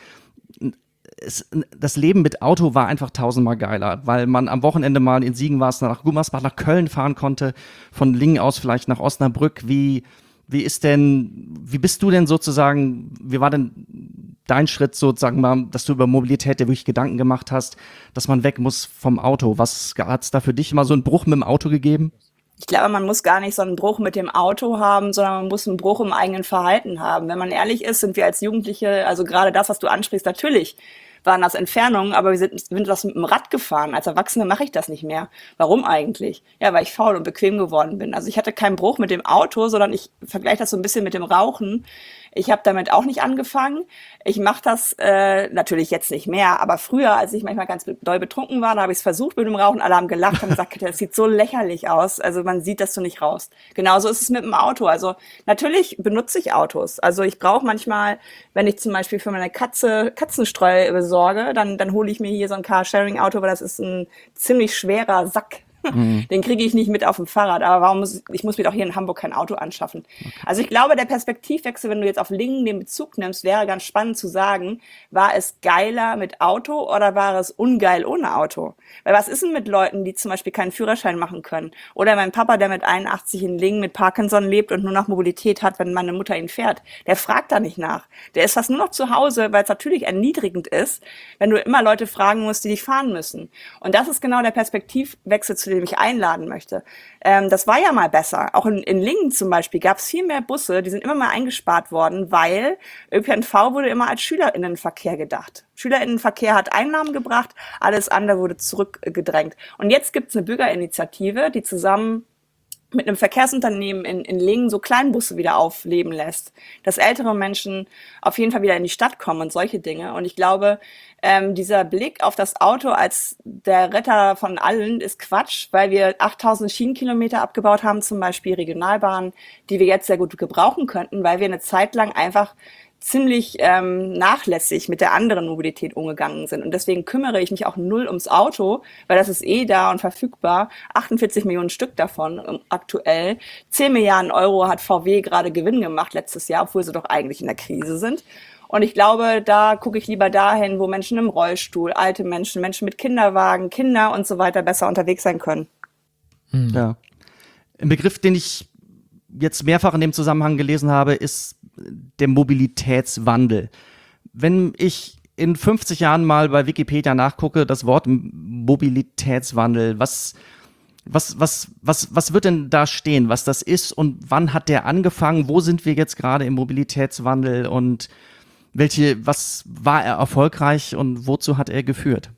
Es, das Leben mit Auto war einfach tausendmal geiler, weil man am Wochenende mal in Siegen war, nach Gummersbach, nach Köln fahren konnte, von Lingen aus vielleicht nach Osnabrück. Wie, wie ist denn, wie bist du denn sozusagen, wie war denn dein Schritt sozusagen mal, dass du über Mobilität dir wirklich Gedanken gemacht hast, dass man weg muss vom Auto? Was hat es da für dich immer so einen Bruch mit dem Auto gegeben? Ich glaube, man muss gar nicht so einen Bruch mit dem Auto haben, sondern man muss einen Bruch im eigenen Verhalten haben. Wenn man ehrlich ist, sind wir als Jugendliche, also gerade das, was du ansprichst, natürlich waren das Entfernungen, aber wir sind, sind das mit dem Rad gefahren. Als Erwachsene mache ich das nicht mehr. Warum eigentlich? Ja, weil ich faul und bequem geworden bin. Also ich hatte keinen Bruch mit dem Auto, sondern ich vergleiche das so ein bisschen mit dem Rauchen. Ich habe damit auch nicht angefangen. Ich mache das äh, natürlich jetzt nicht mehr, aber früher, als ich manchmal ganz doll betrunken war, da habe ich es versucht mit dem Rauchen. Alle haben gelacht und gesagt, das sieht so lächerlich aus. Also man sieht, dass du nicht rauchst. Genauso ist es mit dem Auto. Also natürlich benutze ich Autos. Also ich brauche manchmal, wenn ich zum Beispiel für meine Katze Katzenstreu besorge, dann, dann hole ich mir hier so ein Carsharing-Auto, weil das ist ein ziemlich schwerer Sack. Mhm. Den kriege ich nicht mit auf dem Fahrrad, aber warum muss ich muss mir doch hier in Hamburg kein Auto anschaffen. Okay. Also ich glaube, der Perspektivwechsel, wenn du jetzt auf Lingen den Bezug nimmst, wäre ganz spannend zu sagen, war es geiler mit Auto oder war es ungeil ohne Auto? Weil was ist denn mit Leuten, die zum Beispiel keinen Führerschein machen können? Oder mein Papa, der mit einundachtzig in Lingen mit Parkinson lebt und nur noch Mobilität hat, wenn meine Mutter ihn fährt, der fragt da nicht nach. Der ist fast nur noch zu Hause, weil es natürlich erniedrigend ist, wenn du immer Leute fragen musst, die dich fahren müssen. Und das ist genau der Perspektivwechsel, zu dem ich einladen möchte. Ähm, das war ja mal besser. Auch in, in Lingen zum Beispiel gab es viel mehr Busse, die sind immer mal eingespart worden, weil Ö P N V wurde immer als SchülerInnenverkehr gedacht. SchülerInnenverkehr hat Einnahmen gebracht, alles andere wurde zurückgedrängt. Und jetzt gibt es eine Bürgerinitiative, die zusammen mit einem Verkehrsunternehmen in, in Lingen so Kleinbusse wieder aufleben lässt, dass ältere Menschen auf jeden Fall wieder in die Stadt kommen und solche Dinge. Und ich glaube, ähm, dieser Blick auf das Auto als der Retter von allen ist Quatsch, weil wir achttausend Schienenkilometer abgebaut haben, zum Beispiel Regionalbahnen, die wir jetzt sehr gut gebrauchen könnten, weil wir eine Zeit lang einfach ziemlich ähm, nachlässig mit der anderen Mobilität umgegangen sind. Und deswegen kümmere ich mich auch null ums Auto, weil das ist eh da und verfügbar. achtundvierzig Millionen Stück davon ähm, aktuell. zehn Milliarden Euro hat V W gerade Gewinn gemacht letztes Jahr, obwohl sie doch eigentlich in der Krise sind. Und ich glaube, da gucke ich lieber dahin, wo Menschen im Rollstuhl, alte Menschen, Menschen mit Kinderwagen, Kinder und so weiter besser unterwegs sein können. Hm. Ja. Ein Begriff, den ich jetzt mehrfach in dem Zusammenhang gelesen habe, ist der Mobilitätswandel. Wenn ich in fünfzig Jahren mal bei Wikipedia nachgucke, das Wort Mobilitätswandel, was, was, was, was, was wird denn da stehen, was das ist und wann hat der angefangen? Wo sind wir jetzt gerade im Mobilitätswandel und welche, was war er erfolgreich und wozu hat er geführt?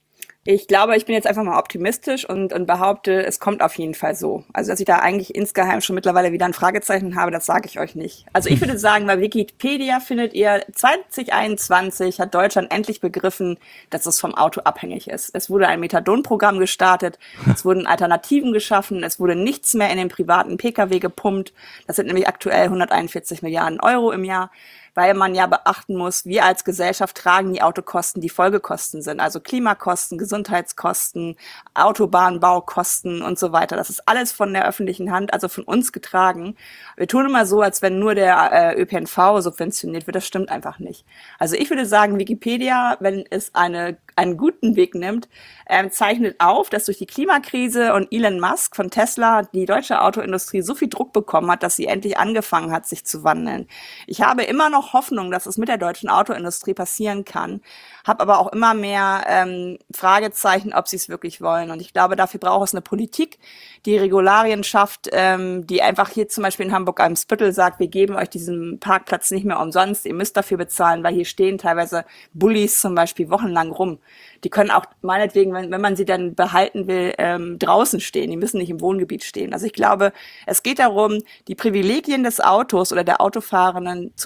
Ich glaube, ich bin jetzt einfach mal optimistisch und, und behaupte, es kommt auf jeden Fall so. Also, dass ich da eigentlich insgeheim schon mittlerweile wieder ein Fragezeichen habe, das sage ich euch nicht. Also, ich würde sagen, bei Wikipedia findet ihr, zwanzig einundzwanzig hat Deutschland endlich begriffen, dass es vom Auto abhängig ist. Es wurde ein Methadon-Programm gestartet, es wurden Alternativen geschaffen, es wurde nichts mehr in den privaten P K W gepumpt. Das sind nämlich aktuell hunderteinundvierzig Milliarden Euro im Jahr. Weil man ja beachten muss, wir als Gesellschaft tragen die Autokosten, die Folgekosten sind, also Klimakosten, Gesundheitskosten, Autobahnbaukosten und so weiter. Das ist alles von der öffentlichen Hand, also von uns getragen. Wir tun immer so, als wenn nur der äh, Ö P N V subventioniert wird. Das stimmt einfach nicht. Also ich würde sagen, Wikipedia, wenn es eine, einen guten Weg nimmt, äh, zeichnet auf, dass durch die Klimakrise und Elon Musk von Tesla die deutsche Autoindustrie so viel Druck bekommen hat, dass sie endlich angefangen hat, sich zu wandeln. Ich habe immer noch Hoffnung, dass es mit der deutschen Autoindustrie passieren kann, habe aber auch immer mehr ähm, Fragezeichen, ob sie es wirklich wollen. Und ich glaube, dafür braucht es eine Politik, die Regularien schafft, ähm, die einfach hier zum Beispiel in Hamburg-Eimsbüttel sagt, wir geben euch diesen Parkplatz nicht mehr umsonst, ihr müsst dafür bezahlen, weil hier stehen teilweise Bullis zum Beispiel wochenlang rum. Die können auch meinetwegen, wenn, wenn man sie dann behalten will, ähm, draußen stehen. Die müssen nicht im Wohngebiet stehen. Also ich glaube, es geht darum, die Privilegien des Autos oder der Autofahrenden zu teilen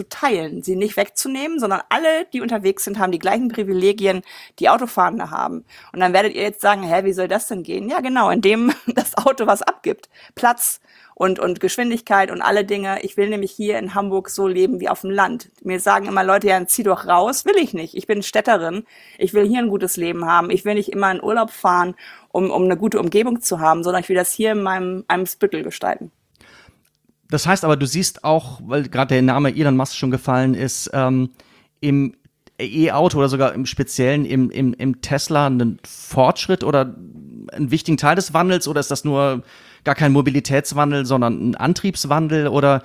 teilen, sie nicht wegzunehmen, sondern alle, die unterwegs sind, haben die gleichen Privilegien, die Autofahrende haben. Und dann werdet ihr jetzt sagen, hä, wie soll das denn gehen? Ja, genau, indem das Auto was abgibt. Platz und, und Geschwindigkeit und alle Dinge. Ich will nämlich hier in Hamburg so leben wie auf dem Land. Mir sagen immer Leute, ja, zieh doch raus. Will ich nicht. Ich bin Städterin. Ich will hier ein gutes Leben haben. Ich will nicht immer in Urlaub fahren, um, um eine gute Umgebung zu haben, sondern ich will das hier in meinem Eimsbüttel gestalten. Das heißt aber, du siehst auch, weil gerade der Name Elon Musk schon gefallen ist, ähm, im E-Auto oder sogar im Speziellen im, im, im Tesla einen Fortschritt oder einen wichtigen Teil des Wandels, oder ist das nur gar kein Mobilitätswandel, sondern ein Antriebswandel, oder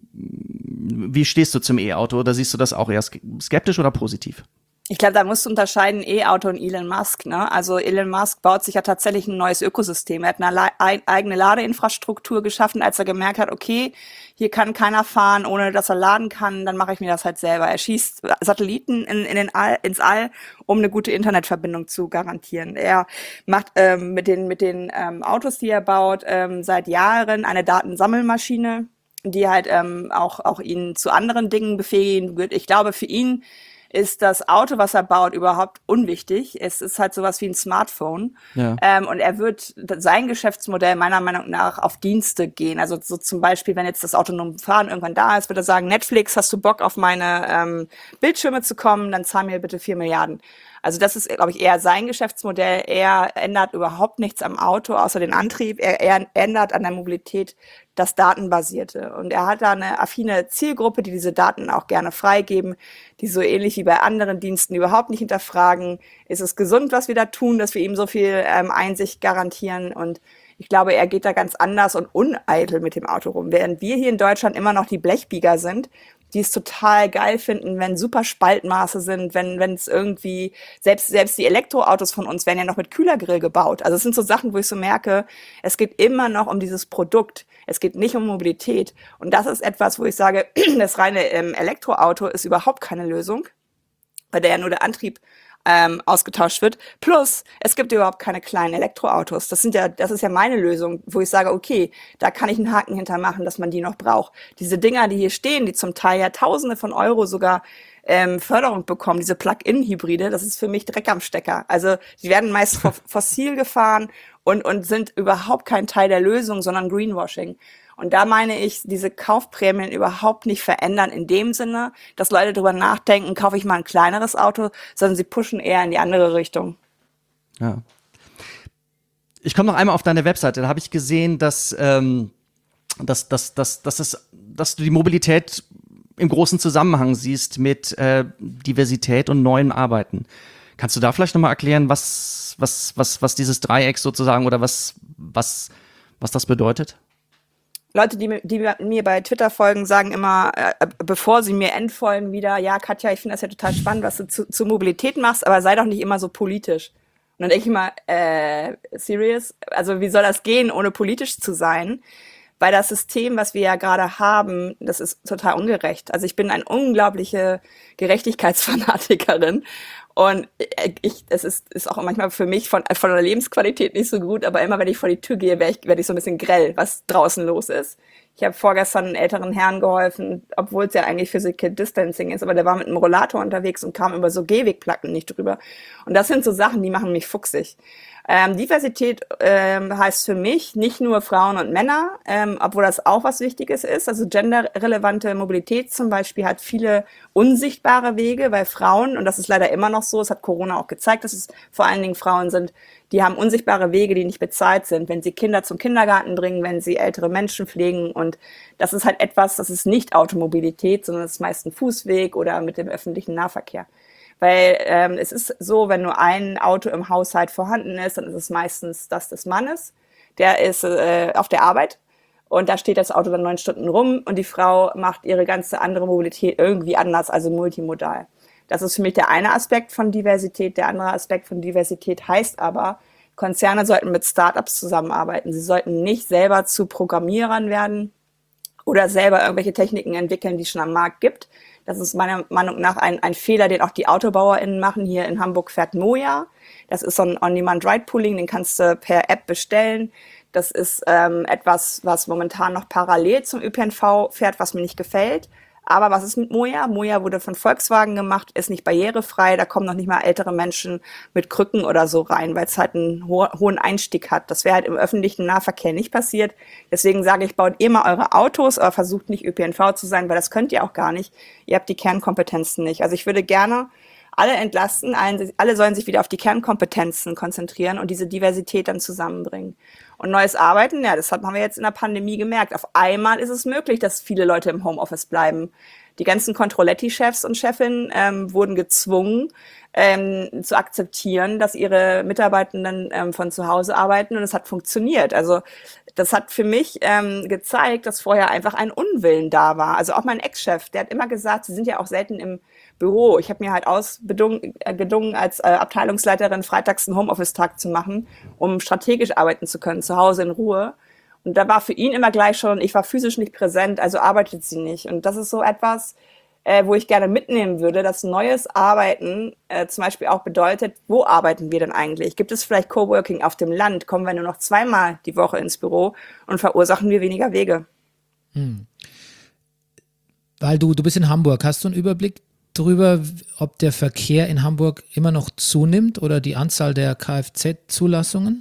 wie stehst du zum E-Auto, oder siehst du das auch eher skeptisch oder positiv? Ich glaube, da musst du unterscheiden E-Auto und Elon Musk, ne? Also Elon Musk baut sich ja tatsächlich ein neues Ökosystem. Er hat eine Le- eigene Ladeinfrastruktur geschaffen, als er gemerkt hat, okay, hier kann keiner fahren, ohne dass er laden kann, dann mache ich mir das halt selber. Er schießt Satelliten in, in den All, ins All, um eine gute Internetverbindung zu garantieren. Er macht ähm, mit den, mit den ähm, Autos, die er baut, ähm, seit Jahren eine Datensammelmaschine, die halt ähm, auch, auch ihn zu anderen Dingen befähigen wird. Ich glaube, für ihn ist das Auto, was er baut, überhaupt unwichtig. Es ist halt sowas wie ein Smartphone. Ja. Ähm, und er wird sein Geschäftsmodell meiner Meinung nach auf Dienste gehen. Also so zum Beispiel, wenn jetzt das autonome Fahren irgendwann da ist, wird er sagen, Netflix, hast du Bock auf meine ähm, Bildschirme zu kommen, dann zahl mir bitte vier Milliarden. Also das ist, glaube ich, eher sein Geschäftsmodell. Er ändert überhaupt nichts am Auto, außer den Antrieb. Er, er ändert an der Mobilität das Datenbasierte. Und er hat da eine affine Zielgruppe, die diese Daten auch gerne freigeben, die so ähnlich wie bei anderen Diensten überhaupt nicht hinterfragen, ist es gesund, was wir da tun, dass wir ihm so viel ähm, Einsicht garantieren. Und ich glaube, er geht da ganz anders und uneitel mit dem Auto rum. Während wir hier in Deutschland immer noch die Blechbieger sind, die es total geil finden, wenn super Spaltmaße sind, wenn wenn es irgendwie, selbst selbst die Elektroautos von uns werden ja noch mit Kühlergrill gebaut. Also es sind so Sachen, wo ich so merke, es geht immer noch um dieses Produkt. Es geht nicht um Mobilität. Und das ist etwas, wo ich sage, das reine ähm, Elektroauto ist überhaupt keine Lösung, bei der ja nur der Antrieb ähm, ausgetauscht wird. Plus, es gibt überhaupt keine kleinen Elektroautos. Das sind ja, das ist ja meine Lösung, wo ich sage, okay, da kann ich einen Haken hintermachen, dass man die noch braucht. Diese Dinger, die hier stehen, die zum Teil ja Tausende von Euro sogar ähm, Förderung bekommen, diese Plug-in-Hybride, das ist für mich Dreck am Stecker. Also die werden meist fossil gefahren und und sind überhaupt kein Teil der Lösung, sondern Greenwashing. Und da meine ich, diese Kaufprämien überhaupt nicht verändern in dem Sinne, dass Leute darüber nachdenken, kaufe ich mal ein kleineres Auto, sondern sie pushen eher in die andere Richtung. Ja. Ich komme noch einmal auf deine Webseite. Da habe ich gesehen, dass, ähm, dass, dass, dass, dass, es, dass du die Mobilität im großen Zusammenhang siehst mit äh, Diversität und neuem Arbeiten. Kannst du da vielleicht nochmal erklären, was, was, was, was dieses Dreieck sozusagen oder was, was, was das bedeutet? Leute, die, die mir bei Twitter folgen, sagen immer, äh, bevor sie mir entfolgen wieder, ja, Katja, ich finde das ja total spannend, was du zu, zu Mobilität machst, aber sei doch nicht immer so politisch. Und dann denke ich immer, äh, serious? Also wie soll das gehen, ohne politisch zu sein? Weil das System, was wir ja gerade haben, das ist total ungerecht. Also ich bin eine unglaubliche Gerechtigkeitsfanatikerin. Und ich, es ist, ist auch manchmal für mich von, von der Lebensqualität nicht so gut, aber immer wenn ich vor die Tür gehe, werde ich, werd ich so ein bisschen grell, was draußen los ist. Ich habe vorgestern einen älteren Herrn geholfen, obwohl es ja eigentlich Physical Distancing ist, aber der war mit einem Rollator unterwegs und kam über so Gehwegplatten nicht drüber. Und das sind so Sachen, die machen mich fuchsig. Ähm, Diversität ähm, heißt für mich nicht nur Frauen und Männer, ähm, obwohl das auch was Wichtiges ist. Also genderrelevante Mobilität zum Beispiel hat viele unsichtbare Wege, weil Frauen, und das ist leider immer noch so, es hat Corona auch gezeigt, dass es vor allen Dingen Frauen sind, die haben unsichtbare Wege, die nicht bezahlt sind, wenn sie Kinder zum Kindergarten bringen, wenn sie ältere Menschen pflegen. Und das ist halt etwas, das ist nicht Automobilität, sondern das ist meist ein Fußweg oder mit dem öffentlichen Nahverkehr. Weil ähm, es ist so, wenn nur ein Auto im Haushalt vorhanden ist, dann ist es meistens das des Mannes. Der ist äh, auf der Arbeit und da steht das Auto dann neun Stunden rum und die Frau macht ihre ganze andere Mobilität irgendwie anders, also multimodal. Das ist für mich der eine Aspekt von Diversität. Der andere Aspekt von Diversität heißt aber, Konzerne sollten mit Startups zusammenarbeiten. Sie sollten nicht selber zu Programmierern werden oder selber irgendwelche Techniken entwickeln, die es schon am Markt gibt. Das ist meiner Meinung nach ein, ein Fehler, den auch die AutobauerInnen machen. Hier in Hamburg fährt Moja. Das ist so ein On-Demand-Ride-Pooling, den kannst du per App bestellen. Das ist ähm, etwas, was momentan noch parallel zum Ö P N V fährt, was mir nicht gefällt. Aber was ist mit Moja? Moja wurde von Volkswagen gemacht, ist nicht barrierefrei, da kommen noch nicht mal ältere Menschen mit Krücken oder so rein, weil es halt einen ho- hohen Einstieg hat. Das wäre halt im öffentlichen Nahverkehr nicht passiert. Deswegen sage ich, baut ihr mal eure Autos, aber versucht nicht Ö P N V zu sein, weil das könnt ihr auch gar nicht. Ihr habt die Kernkompetenzen nicht. Also ich würde gerne alle entlasten, allen, alle sollen sich wieder auf die Kernkompetenzen konzentrieren und diese Diversität dann zusammenbringen. Und neues Arbeiten, ja, das haben wir jetzt in der Pandemie gemerkt. Auf einmal ist es möglich, dass viele Leute im Homeoffice bleiben. Die ganzen Controletti-Chefs und Chefinnen ähm, wurden gezwungen, ähm, zu akzeptieren, dass ihre Mitarbeitenden ähm, von zu Hause arbeiten, und es hat funktioniert. Also das hat für mich ähm, gezeigt, dass vorher einfach ein Unwillen da war. Also auch mein Ex-Chef, der hat immer gesagt, sie sind ja auch selten im Büro. Ich habe mir halt ausbedungen, äh, gedungen, als äh, Abteilungsleiterin freitags einen Homeoffice-Tag zu machen, um strategisch arbeiten zu können, zu Hause in Ruhe. Und da war für ihn immer gleich schon, ich war physisch nicht präsent, also arbeitet sie nicht. Und das ist so etwas, äh, wo ich gerne mitnehmen würde, dass neues Arbeiten äh, zum Beispiel auch bedeutet, wo arbeiten wir denn eigentlich? Gibt es vielleicht Coworking auf dem Land? Kommen wir nur noch zweimal die Woche ins Büro und verursachen wir weniger Wege? Hm. Weil du, du bist in Hamburg, hast du einen Überblick darüber, ob der Verkehr in Hamburg immer noch zunimmt oder die Anzahl der Kfz-Zulassungen?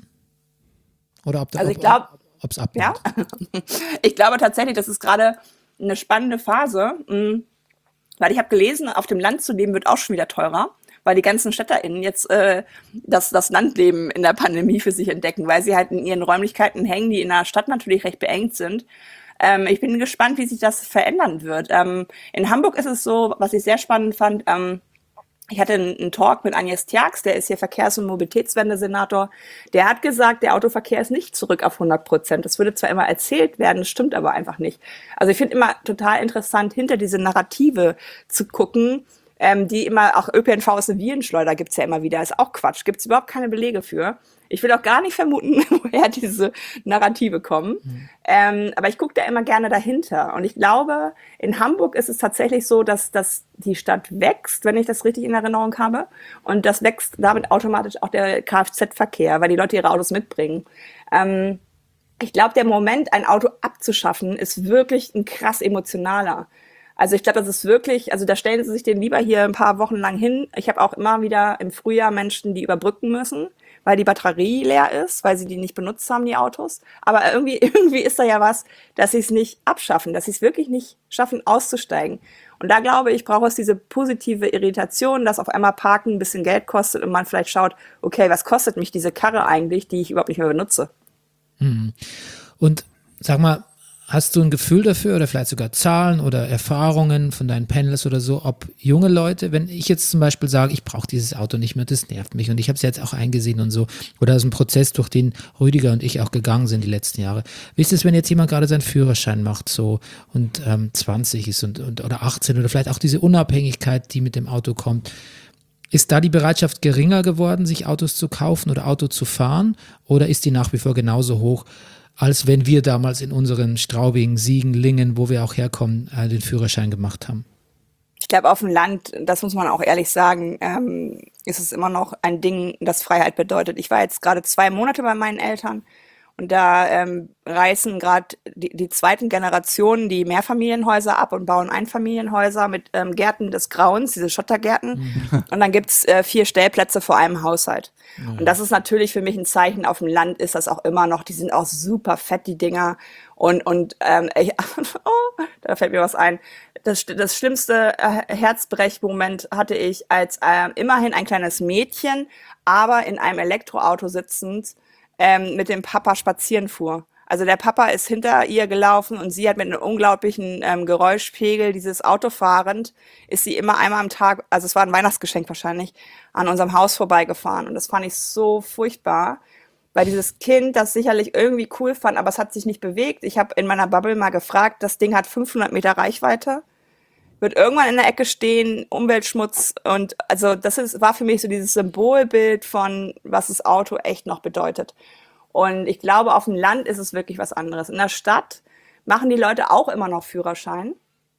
Oder ob Also ich glaube, ob es abnimmt? Ja, ich glaube tatsächlich, das ist gerade eine spannende Phase, mh, weil ich habe gelesen, auf dem Land zu leben wird auch schon wieder teurer, weil die ganzen StädterInnen jetzt äh, das, das Landleben in der Pandemie für sich entdecken, weil sie halt in ihren Räumlichkeiten hängen, die in der Stadt natürlich recht beengt sind. Ähm, ich bin gespannt, wie sich das verändern wird. Ähm, in Hamburg ist es so, was ich sehr spannend fand, ähm, ich hatte einen, einen Talk mit Agnes Tjax, der ist hier Verkehrs- und Mobilitätswende-Senator. Der hat gesagt, der Autoverkehr ist nicht zurück auf hundert Prozent. Das würde zwar immer erzählt werden, das stimmt aber einfach nicht. Also ich finde immer total interessant, hinter diese Narrative zu gucken, ähm, die immer, auch Ö P N V ist eine Virenschleuder, gibt's ja immer wieder, ist auch Quatsch, gibt's überhaupt keine Belege für. Ich will auch gar nicht vermuten, woher diese Narrative kommen. Mhm. Ähm, aber ich gucke da immer gerne dahinter. Und ich glaube, in Hamburg ist es tatsächlich so, dass, dass die Stadt wächst, wenn ich das richtig in Erinnerung habe. Und das wächst damit automatisch auch der Kfz-Verkehr, weil die Leute ihre Autos mitbringen. Ähm, ich glaube, der Moment, ein Auto abzuschaffen, ist wirklich ein krass emotionaler. Also ich glaube, das ist wirklich, also da stellen sie sich den lieber hier ein paar Wochen lang hin. Ich habe auch immer wieder im Frühjahr Menschen, die überbrücken müssen, weil die Batterie leer ist, weil sie die nicht benutzt haben, die Autos. Aber irgendwie, irgendwie ist da ja was, dass sie es nicht abschaffen, dass sie es wirklich nicht schaffen, auszusteigen. Und da glaube ich, braucht es diese positive Irritation, dass auf einmal Parken ein bisschen Geld kostet und man vielleicht schaut, okay, was kostet mich diese Karre eigentlich, die ich überhaupt nicht mehr benutze? Hm. Und sag mal, hast du ein Gefühl dafür oder vielleicht sogar Zahlen oder Erfahrungen von deinen Panels oder so, ob junge Leute, wenn ich jetzt zum Beispiel sage, ich brauche dieses Auto nicht mehr, das nervt mich und ich habe es jetzt auch eingesehen und so, oder das ist ein Prozess, durch den Rüdiger und ich auch gegangen sind die letzten Jahre. Wie ist es, wenn jetzt jemand gerade seinen Führerschein macht so und ähm, zwanzig ist und, und oder achtzehn oder vielleicht auch diese Unabhängigkeit, die mit dem Auto kommt? Ist da die Bereitschaft geringer geworden, sich Autos zu kaufen oder Auto zu fahren, oder ist die nach wie vor genauso hoch, als wenn wir damals in unseren Straubing, Siegen, Lingen, wo wir auch herkommen, äh, den Führerschein gemacht haben? Ich glaube, auf dem Land, das muss man auch ehrlich sagen, ähm, ist es immer noch ein Ding, das Freiheit bedeutet. Ich war jetzt gerade zwei Monate bei meinen Eltern und da ähm, reißen gerade die, die zweiten Generationen die Mehrfamilienhäuser ab und bauen Einfamilienhäuser mit ähm, Gärten des Grauens, diese Schottergärten. Mhm. Und dann gibt's äh, vier Stellplätze vor einem Haushalt. Mhm. Und das ist natürlich für mich ein Zeichen, auf dem Land ist das auch immer noch, die sind auch super fett, die Dinger. Und, und ähm, ich, oh, da fällt mir was ein. Das, das schlimmste äh, Herzbrechmoment hatte ich, als äh, immerhin ein kleines Mädchen, aber in einem Elektroauto sitzend, ähm, mit dem Papa spazieren fuhr. Also der Papa ist hinter ihr gelaufen und sie hat mit einem unglaublichen ähm, Geräuschpegel, dieses Auto fahrend, ist sie immer einmal am Tag, also es war ein Weihnachtsgeschenk wahrscheinlich, an unserem Haus vorbeigefahren. Und das fand ich so furchtbar, weil dieses Kind das sicherlich irgendwie cool fand, aber es hat sich nicht bewegt. Ich habe in meiner Bubble mal gefragt, das Ding hat fünfhundert Meter Reichweite, wird irgendwann in der Ecke stehen, Umweltschmutz, und also das ist, war für mich so dieses Symbolbild von, was das Auto echt noch bedeutet. Und ich glaube, auf dem Land ist es wirklich was anderes. In der Stadt machen die Leute auch immer noch Führerschein,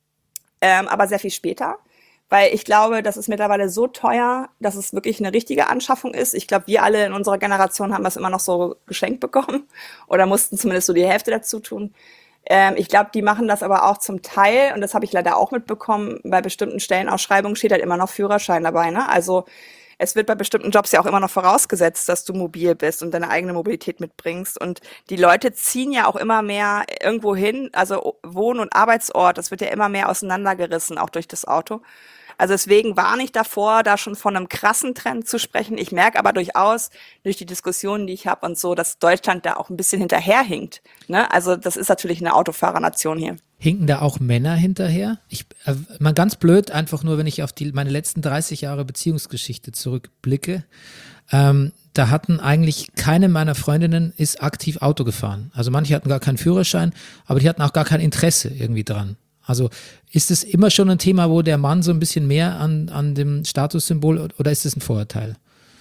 ähm, aber sehr viel später, weil ich glaube, das ist mittlerweile so teuer, dass es wirklich eine richtige Anschaffung ist. Ich glaube, wir alle in unserer Generation haben das immer noch so geschenkt bekommen oder mussten zumindest so die Hälfte dazu tun. Ähm, ich glaube, die machen das aber auch zum Teil, und das habe ich leider auch mitbekommen, bei bestimmten Stellenausschreibungen steht halt immer noch Führerschein dabei, ne? Also es wird bei bestimmten Jobs ja auch immer noch vorausgesetzt, dass du mobil bist und deine eigene Mobilität mitbringst. Und die Leute ziehen ja auch immer mehr irgendwo hin, also Wohn- und Arbeitsort, das wird ja immer mehr auseinandergerissen, auch durch das Auto. Also deswegen warne ich davor, da schon von einem krassen Trend zu sprechen. Ich merke aber durchaus durch die Diskussionen, die ich habe und so, dass Deutschland da auch ein bisschen hinterherhinkt. Ne? Also das ist natürlich eine Autofahrernation hier. Hinken da auch Männer hinterher? Ich, äh, mal ganz blöd, einfach nur, wenn ich auf die, meine letzten dreißig Jahre Beziehungsgeschichte zurückblicke. Ähm, da hatten eigentlich keine meiner Freundinnen ist aktiv Auto gefahren. Also manche hatten gar keinen Führerschein, aber die hatten auch gar kein Interesse irgendwie dran. Also ist es immer schon ein Thema, wo der Mann so ein bisschen mehr an, an dem Statussymbol, oder ist es ein Vorurteil?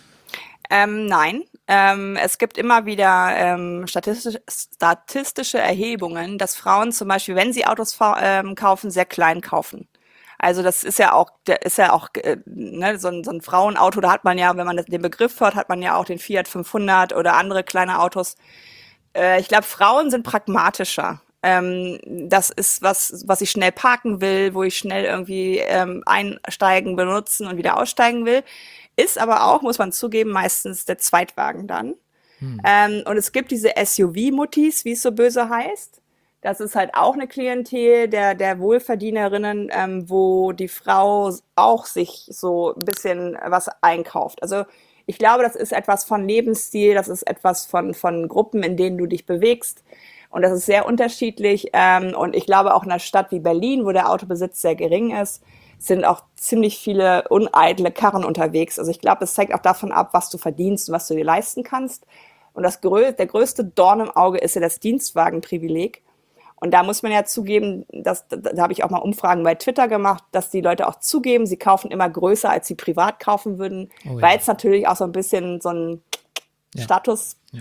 Ähm, nein, ähm, es gibt immer wieder ähm, statistisch, statistische Erhebungen, dass Frauen zum Beispiel, wenn sie Autos fa- ähm, kaufen, sehr klein kaufen. Also das ist ja auch, der ist ja auch äh, ne, so, ein, so ein Frauenauto, da hat man ja, wenn man das, den Begriff hört, hat man ja auch den Fiat fünfhundert oder andere kleine Autos. Äh, ich glaube, Frauen sind pragmatischer. Ähm, das ist was, was ich schnell parken will, wo ich schnell irgendwie ähm, einsteigen, benutzen und wieder aussteigen will. Ist aber auch, muss man zugeben, meistens der Zweitwagen dann. Hm. Ähm, und es gibt diese S U V-Muttis, wie es so böse heißt. Das ist halt auch eine Klientel der, der Wohlverdienerinnen, ähm, wo die Frau auch sich so ein bisschen was einkauft. Also ich glaube, das ist etwas von Lebensstil, das ist etwas von, von Gruppen, in denen du dich bewegst. Und das ist sehr unterschiedlich. Ähm, und ich glaube, auch in einer Stadt wie Berlin, wo der Autobesitz sehr gering ist, sind auch ziemlich viele uneitle Karren unterwegs. Also ich glaube, es zeigt auch davon ab, was du verdienst und was du dir leisten kannst. Und das grö- der größte Dorn im Auge ist ja das Dienstwagenprivileg. Und da muss man ja zugeben, dass, da, da habe ich auch mal Umfragen bei Twitter gemacht, dass die Leute auch zugeben, sie kaufen immer größer, als sie privat kaufen würden, oh ja. Weil es natürlich auch so ein bisschen so ein ja. Status ja.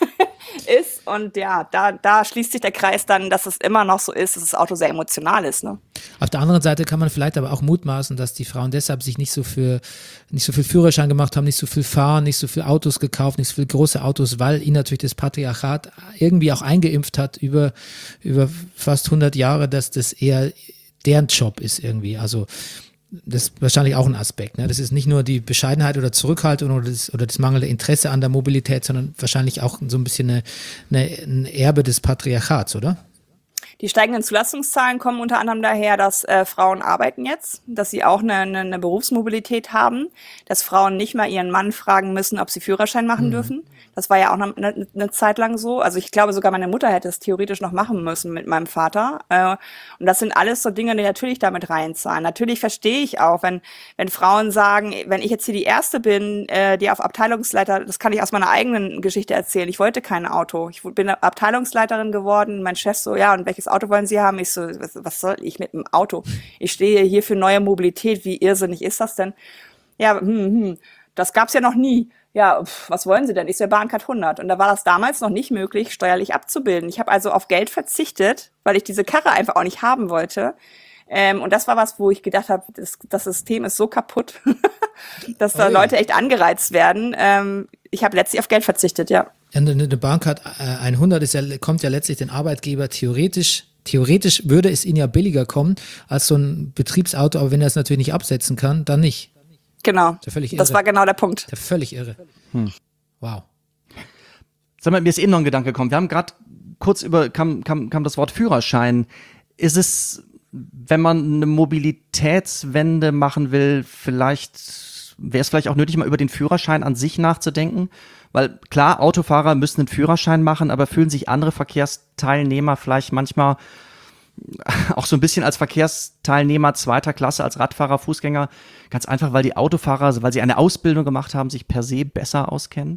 ist. Und ja, da, da schließt sich der Kreis dann, dass es immer noch so ist, dass das Auto sehr emotional ist. Ne? Auf der anderen Seite kann man vielleicht aber auch mutmaßen, dass die Frauen deshalb sich nicht so für nicht so viel Führerschein gemacht haben, nicht so viel fahren, nicht so viel Autos gekauft, nicht so viele große Autos, weil ihnen natürlich das Patriarchat irgendwie auch eingeimpft hat über, über fast hundert Jahre, dass das eher deren Job ist irgendwie. Also das ist wahrscheinlich auch ein Aspekt. Ne? Das ist nicht nur die Bescheidenheit oder Zurückhaltung oder das, oder das mangelnde Interesse an der Mobilität, sondern wahrscheinlich auch so ein bisschen eine, eine, ein Erbe des Patriarchats, oder? Die steigenden Zulassungszahlen kommen unter anderem daher, dass äh, Frauen arbeiten jetzt, dass sie auch eine, eine, eine Berufsmobilität haben, dass Frauen nicht mal ihren Mann fragen müssen, ob sie Führerschein machen mhm. dürfen. Das war ja auch eine, eine, eine Zeit lang so. Also ich glaube, sogar meine Mutter hätte es theoretisch noch machen müssen mit meinem Vater. Äh, und das sind alles so Dinge, die natürlich damit reinzahlen. Natürlich verstehe ich auch, wenn wenn Frauen sagen, wenn ich jetzt hier die Erste bin, äh, die auf Abteilungsleiter, das kann ich aus meiner eigenen Geschichte erzählen, ich wollte kein Auto. Ich bin Abteilungsleiterin geworden, mein Chef so, ja, und welches Auto wollen Sie haben? Ich so, was, was soll ich mit dem Auto? Ich stehe hier für neue Mobilität. Wie irrsinnig ist das denn? Ja, hm, hm, das gab's ja noch nie. Ja, pf, was wollen Sie denn? Ich so, Bahncard hundert. Und da war das damals noch nicht möglich, steuerlich abzubilden. Ich habe also auf Geld verzichtet, weil ich diese Karre einfach auch nicht haben wollte. Ähm, und das war was, wo ich gedacht habe, das, das System ist so kaputt, dass da oh ja. Leute echt angereizt werden. Ähm, ich habe letztlich auf Geld verzichtet, ja. Eine, eine Bahncard hundert ist ja, kommt ja letztlich den Arbeitgeber theoretisch, theoretisch würde es ihnen ja billiger kommen als so ein Betriebsauto, aber wenn er es natürlich nicht absetzen kann, dann nicht. Genau, das, ja das war genau der Punkt. Das ist ja völlig irre. Hm. Wow. Sag mal, mir ist eben noch ein Gedanke gekommen. Wir haben gerade kurz über, kam, kam, kam das Wort Führerschein. Ist es, wenn man eine Mobilitätswende machen will, vielleicht, wäre es vielleicht auch nötig, mal über den Führerschein an sich nachzudenken? Weil klar, Autofahrer müssen einen Führerschein machen, aber fühlen sich andere Verkehrsteilnehmer vielleicht manchmal auch so ein bisschen als Verkehrsteilnehmer zweiter Klasse, als Radfahrer, Fußgänger, ganz einfach, weil die Autofahrer, weil sie eine Ausbildung gemacht haben, sich per se besser auskennen?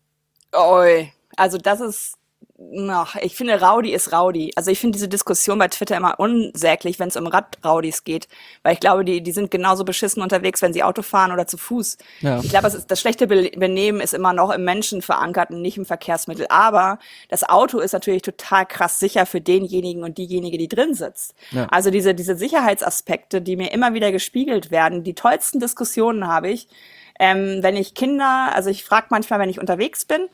Oi, also das ist, ach, ich finde, Rowdy ist Rowdy. Also ich finde diese Diskussion bei Twitter immer unsäglich, wenn es um Radraudis geht, weil ich glaube, die die sind genauso beschissen unterwegs, wenn sie Auto fahren oder zu Fuß. Ja. Ich glaube, es ist, das schlechte Benehmen ist immer noch im Menschen verankert und nicht im Verkehrsmittel. Aber das Auto ist natürlich total krass sicher für denjenigen und diejenige, die drin sitzt. Ja. Also diese diese Sicherheitsaspekte, die mir immer wieder gespiegelt werden, die tollsten Diskussionen habe ich, ähm, wenn ich Kinder, also ich frage manchmal, wenn ich unterwegs bin,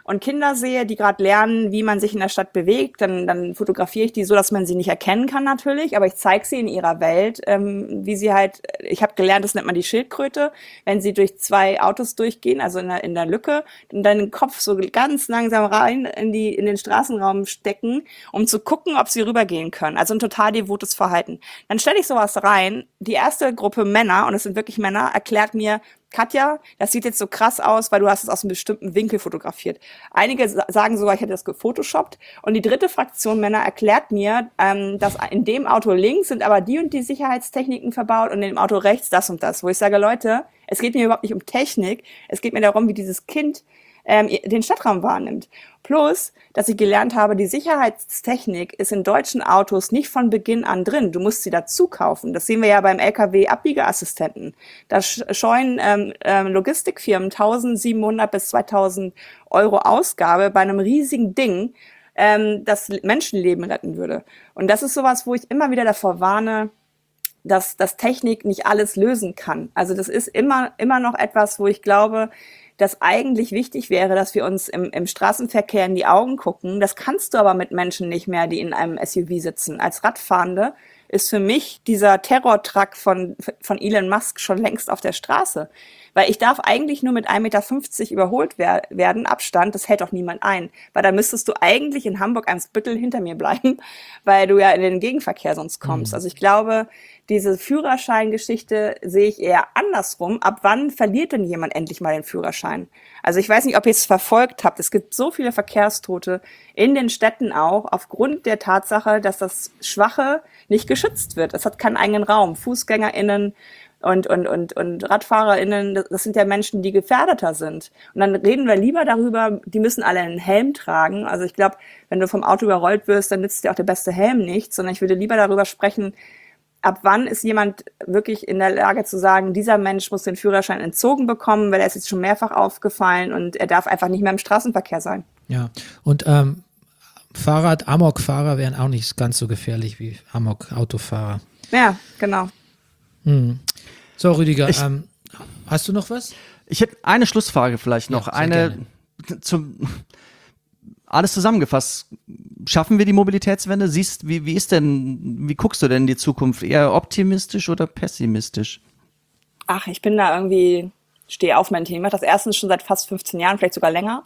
und Kinder sehe, die gerade lernen, wie man sich in der Stadt bewegt, dann, dann fotografiere ich die so, dass man sie nicht erkennen kann natürlich, aber ich zeige sie in ihrer Welt, ähm, wie sie halt, ich habe gelernt, das nennt man die Schildkröte, wenn sie durch zwei Autos durchgehen, also in der, in der Lücke, und dann den Kopf so ganz langsam rein in die in den Straßenraum stecken, um zu gucken, ob sie rübergehen können. Also ein total devotes Verhalten. Dann stelle ich sowas rein, die erste Gruppe Männer, und es sind wirklich Männer, erklärt mir, Katja, das sieht jetzt so krass aus, weil du hast es aus einem bestimmten Winkel fotografiert. Einige sagen sogar, ich hätte das gefotoshoppt. Und die dritte Fraktion Männer erklärt mir, ähm, dass in dem Auto links sind aber die und die Sicherheitstechniken verbaut und in dem Auto rechts das und das. Wo ich sage, Leute, es geht mir überhaupt nicht um Technik, es geht mir darum, wie dieses Kind ähm, den Stadtraum wahrnimmt. Plus, dass ich gelernt habe, die Sicherheitstechnik ist in deutschen Autos nicht von Beginn an drin. Du musst sie dazu kaufen. Das sehen wir ja beim L K W-Abbiegeassistenten. Da scheuen ähm, ähm, Logistikfirmen eintausendsiebenhundert bis zweitausend Euro Ausgabe bei einem riesigen Ding, ähm, das Menschenleben retten würde. Und das ist sowas, wo ich immer wieder davor warne, dass, dass Technik nicht alles lösen kann. Also das ist immer, immer noch etwas, wo ich glaube, dass eigentlich wichtig wäre, dass wir uns im, im Straßenverkehr in die Augen gucken. Das kannst du aber mit Menschen nicht mehr, die in einem S U V sitzen. Als Radfahrende ist für mich dieser Terrortruck von, von Elon Musk schon längst auf der Straße. Weil ich darf eigentlich nur mit ein Meter fünfzig überholt wer- werden, Abstand, das hält doch niemand ein. Weil dann müsstest du eigentlich in Hamburg-Eimsbüttel hinter mir bleiben, weil du ja in den Gegenverkehr sonst kommst. Mhm. Also ich glaube, diese Führerscheingeschichte sehe ich eher andersrum. Ab wann verliert denn jemand endlich mal den Führerschein? Also ich weiß nicht, ob ihr es verfolgt habt. Es gibt so viele Verkehrstote in den Städten auch, aufgrund der Tatsache, dass das Schwache nicht geschützt wird. Es hat keinen eigenen Raum. FußgängerInnen und, und, und, und RadfahrerInnen, das sind ja Menschen, die gefährdeter sind. Und dann reden wir lieber darüber, die müssen alle einen Helm tragen. Also ich glaube, wenn du vom Auto überrollt wirst, dann nützt dir auch der beste Helm nichts, sondern ich würde lieber darüber sprechen, ab wann ist jemand wirklich in der Lage zu sagen, dieser Mensch muss den Führerschein entzogen bekommen, weil er ist jetzt schon mehrfach aufgefallen und er darf einfach nicht mehr im Straßenverkehr sein. Ja, und ähm, Fahrrad, Amok-Fahrer wären auch nicht ganz so gefährlich wie Amok-Autofahrer. Ja, genau. Hm. So, Rüdiger, Ich- ähm, hast du noch was? Ich hätte eine Schlussfrage vielleicht noch. Ja, sehr eine zum alles zusammengefasst. Schaffen wir die Mobilitätswende? Siehst, wie, wie ist denn, wie guckst du denn in die Zukunft? Eher optimistisch oder pessimistisch? Ach, ich bin da irgendwie, stehe auf mein Thema. Ich mache das erstens schon seit fast fünfzehn Jahren, vielleicht sogar länger.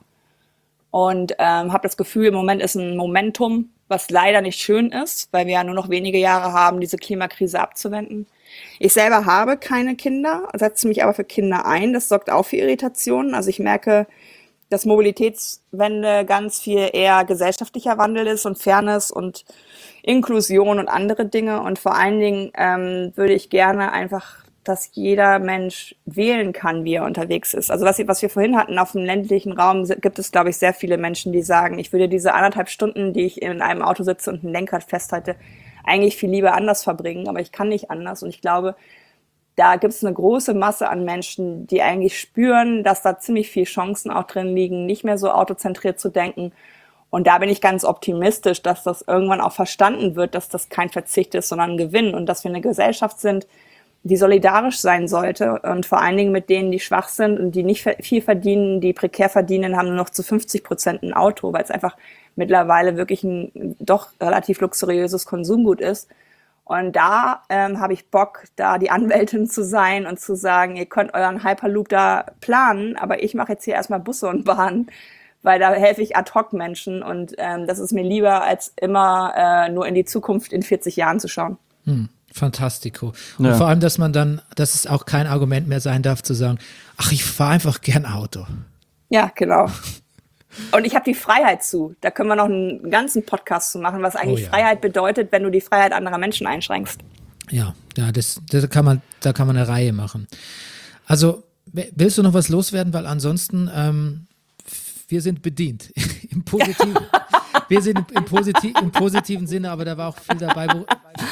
Und ähm, habe das Gefühl, im Moment ist ein Momentum, was leider nicht schön ist, weil wir ja nur noch wenige Jahre haben, diese Klimakrise abzuwenden. Ich selber habe keine Kinder, setze mich aber für Kinder ein. Das sorgt auch für Irritationen. Also ich merke, dass Mobilitätswende ganz viel eher gesellschaftlicher Wandel ist und Fairness und Inklusion und andere Dinge. Und vor allen Dingen ähm, würde ich gerne einfach, dass jeder Mensch wählen kann, wie er unterwegs ist. Also was, was wir vorhin hatten, auf dem ländlichen Raum gibt es, glaube ich, sehr viele Menschen, die sagen, ich würde diese anderthalb Stunden, die ich in einem Auto sitze und ein Lenkrad festhalte, eigentlich viel lieber anders verbringen, aber ich kann nicht anders. Und ich glaube, da gibt es eine große Masse an Menschen, die eigentlich spüren, dass da ziemlich viel Chancen auch drin liegen, nicht mehr so autozentriert zu denken. Und da bin ich ganz optimistisch, dass das irgendwann auch verstanden wird, dass das kein Verzicht ist, sondern ein Gewinn und dass wir eine Gesellschaft sind, die solidarisch sein sollte und vor allen Dingen mit denen, die schwach sind und die nicht viel verdienen, die prekär verdienen, haben nur noch zu fünfzig Prozent ein Auto, weil es einfach mittlerweile wirklich ein doch relativ luxuriöses Konsumgut ist. Und da ähm, habe ich Bock, da die Anwältin zu sein und zu sagen, ihr könnt euren Hyperloop da planen, aber ich mache jetzt hier erstmal Busse und Bahnen, weil da helfe ich ad hoc Menschen und ähm, das ist mir lieber, als immer äh, nur in die Zukunft in vierzig Jahren zu schauen. Hm, fantastico. Und Ja. vor allem, dass man dann, dass es auch kein Argument mehr sein darf, zu sagen, ach, ich fahre einfach gern Auto. Ja, genau. Und ich habe die Freiheit zu. Da können wir noch einen ganzen Podcast zu machen, was eigentlich Oh ja. Freiheit bedeutet, wenn du die Freiheit anderer Menschen einschränkst. Ja, ja, das, das kann man, da kann man eine Reihe machen. Also, w- willst du noch was loswerden? Weil ansonsten, ähm, wir sind bedient. Im positiven, wir sind im, im, Positi im positiven Sinne, aber da war auch viel dabei. Wo,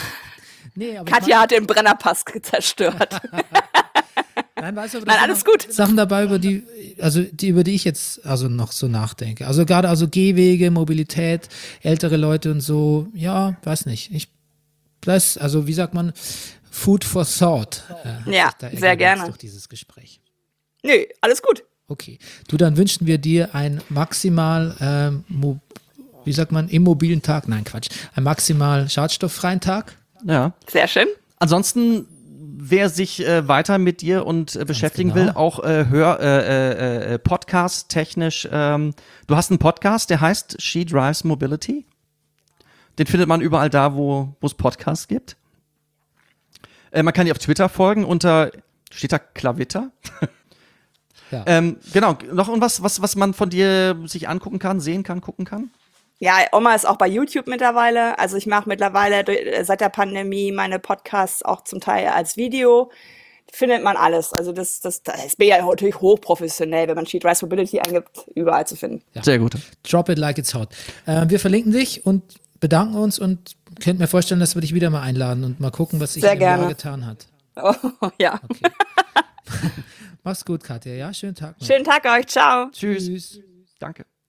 nee, aber ich Katja hat den Brennerpass zerstört. Nein, weißt du, aber Nein, da sind alles noch gut. Sachen dabei, über die, also die, über die ich jetzt also noch so nachdenke. Also gerade also Gehwege, Mobilität, ältere Leute und so, ja, weiß nicht. Ich das, also wie sagt man, Food for Thought. Äh, hat Ja, sich da sehr ergeben gerne. durch dieses Gespräch. Nö, alles gut. Okay. Du, dann wünschen wir dir ein maximal, ähm, mo- wie sagt man, immobilen Tag. Nein, Quatsch. Ein maximal schadstofffreien Tag. Ja. Sehr schön. Ansonsten, wer sich äh, weiter mit dir und äh, beschäftigen genau. will, auch äh, Hör, äh, äh, Podcast technisch. Ähm, du hast einen Podcast, der heißt She Drives Mobility. Den findet man überall da, wo es Podcasts gibt. Äh, man kann dir auf Twitter folgen unter, steht da Klavitter? Ja. ähm, genau, noch irgendwas, was, was man von dir sich angucken kann, sehen kann, gucken kann? Ja, Oma ist auch bei YouTube mittlerweile. Also ich mache mittlerweile durch, seit der Pandemie meine Podcasts auch zum Teil als Video. Findet man alles. Also das, das, das bin ja natürlich hochprofessionell, wenn man She Drives Mobility eingibt, überall zu finden. Ja. Sehr gut. Drop it like it's hot. Äh, wir verlinken dich und bedanken uns und könnt mir vorstellen, dass wir dich wieder mal einladen und mal gucken, was sich Sehr in dem Jahr gerne. getan hat. Oh, ja. Okay. Mach's gut, Katja. Ja, schönen Tag noch. Schönen Tag euch. Ciao. Tschüss. Tschüss. Danke.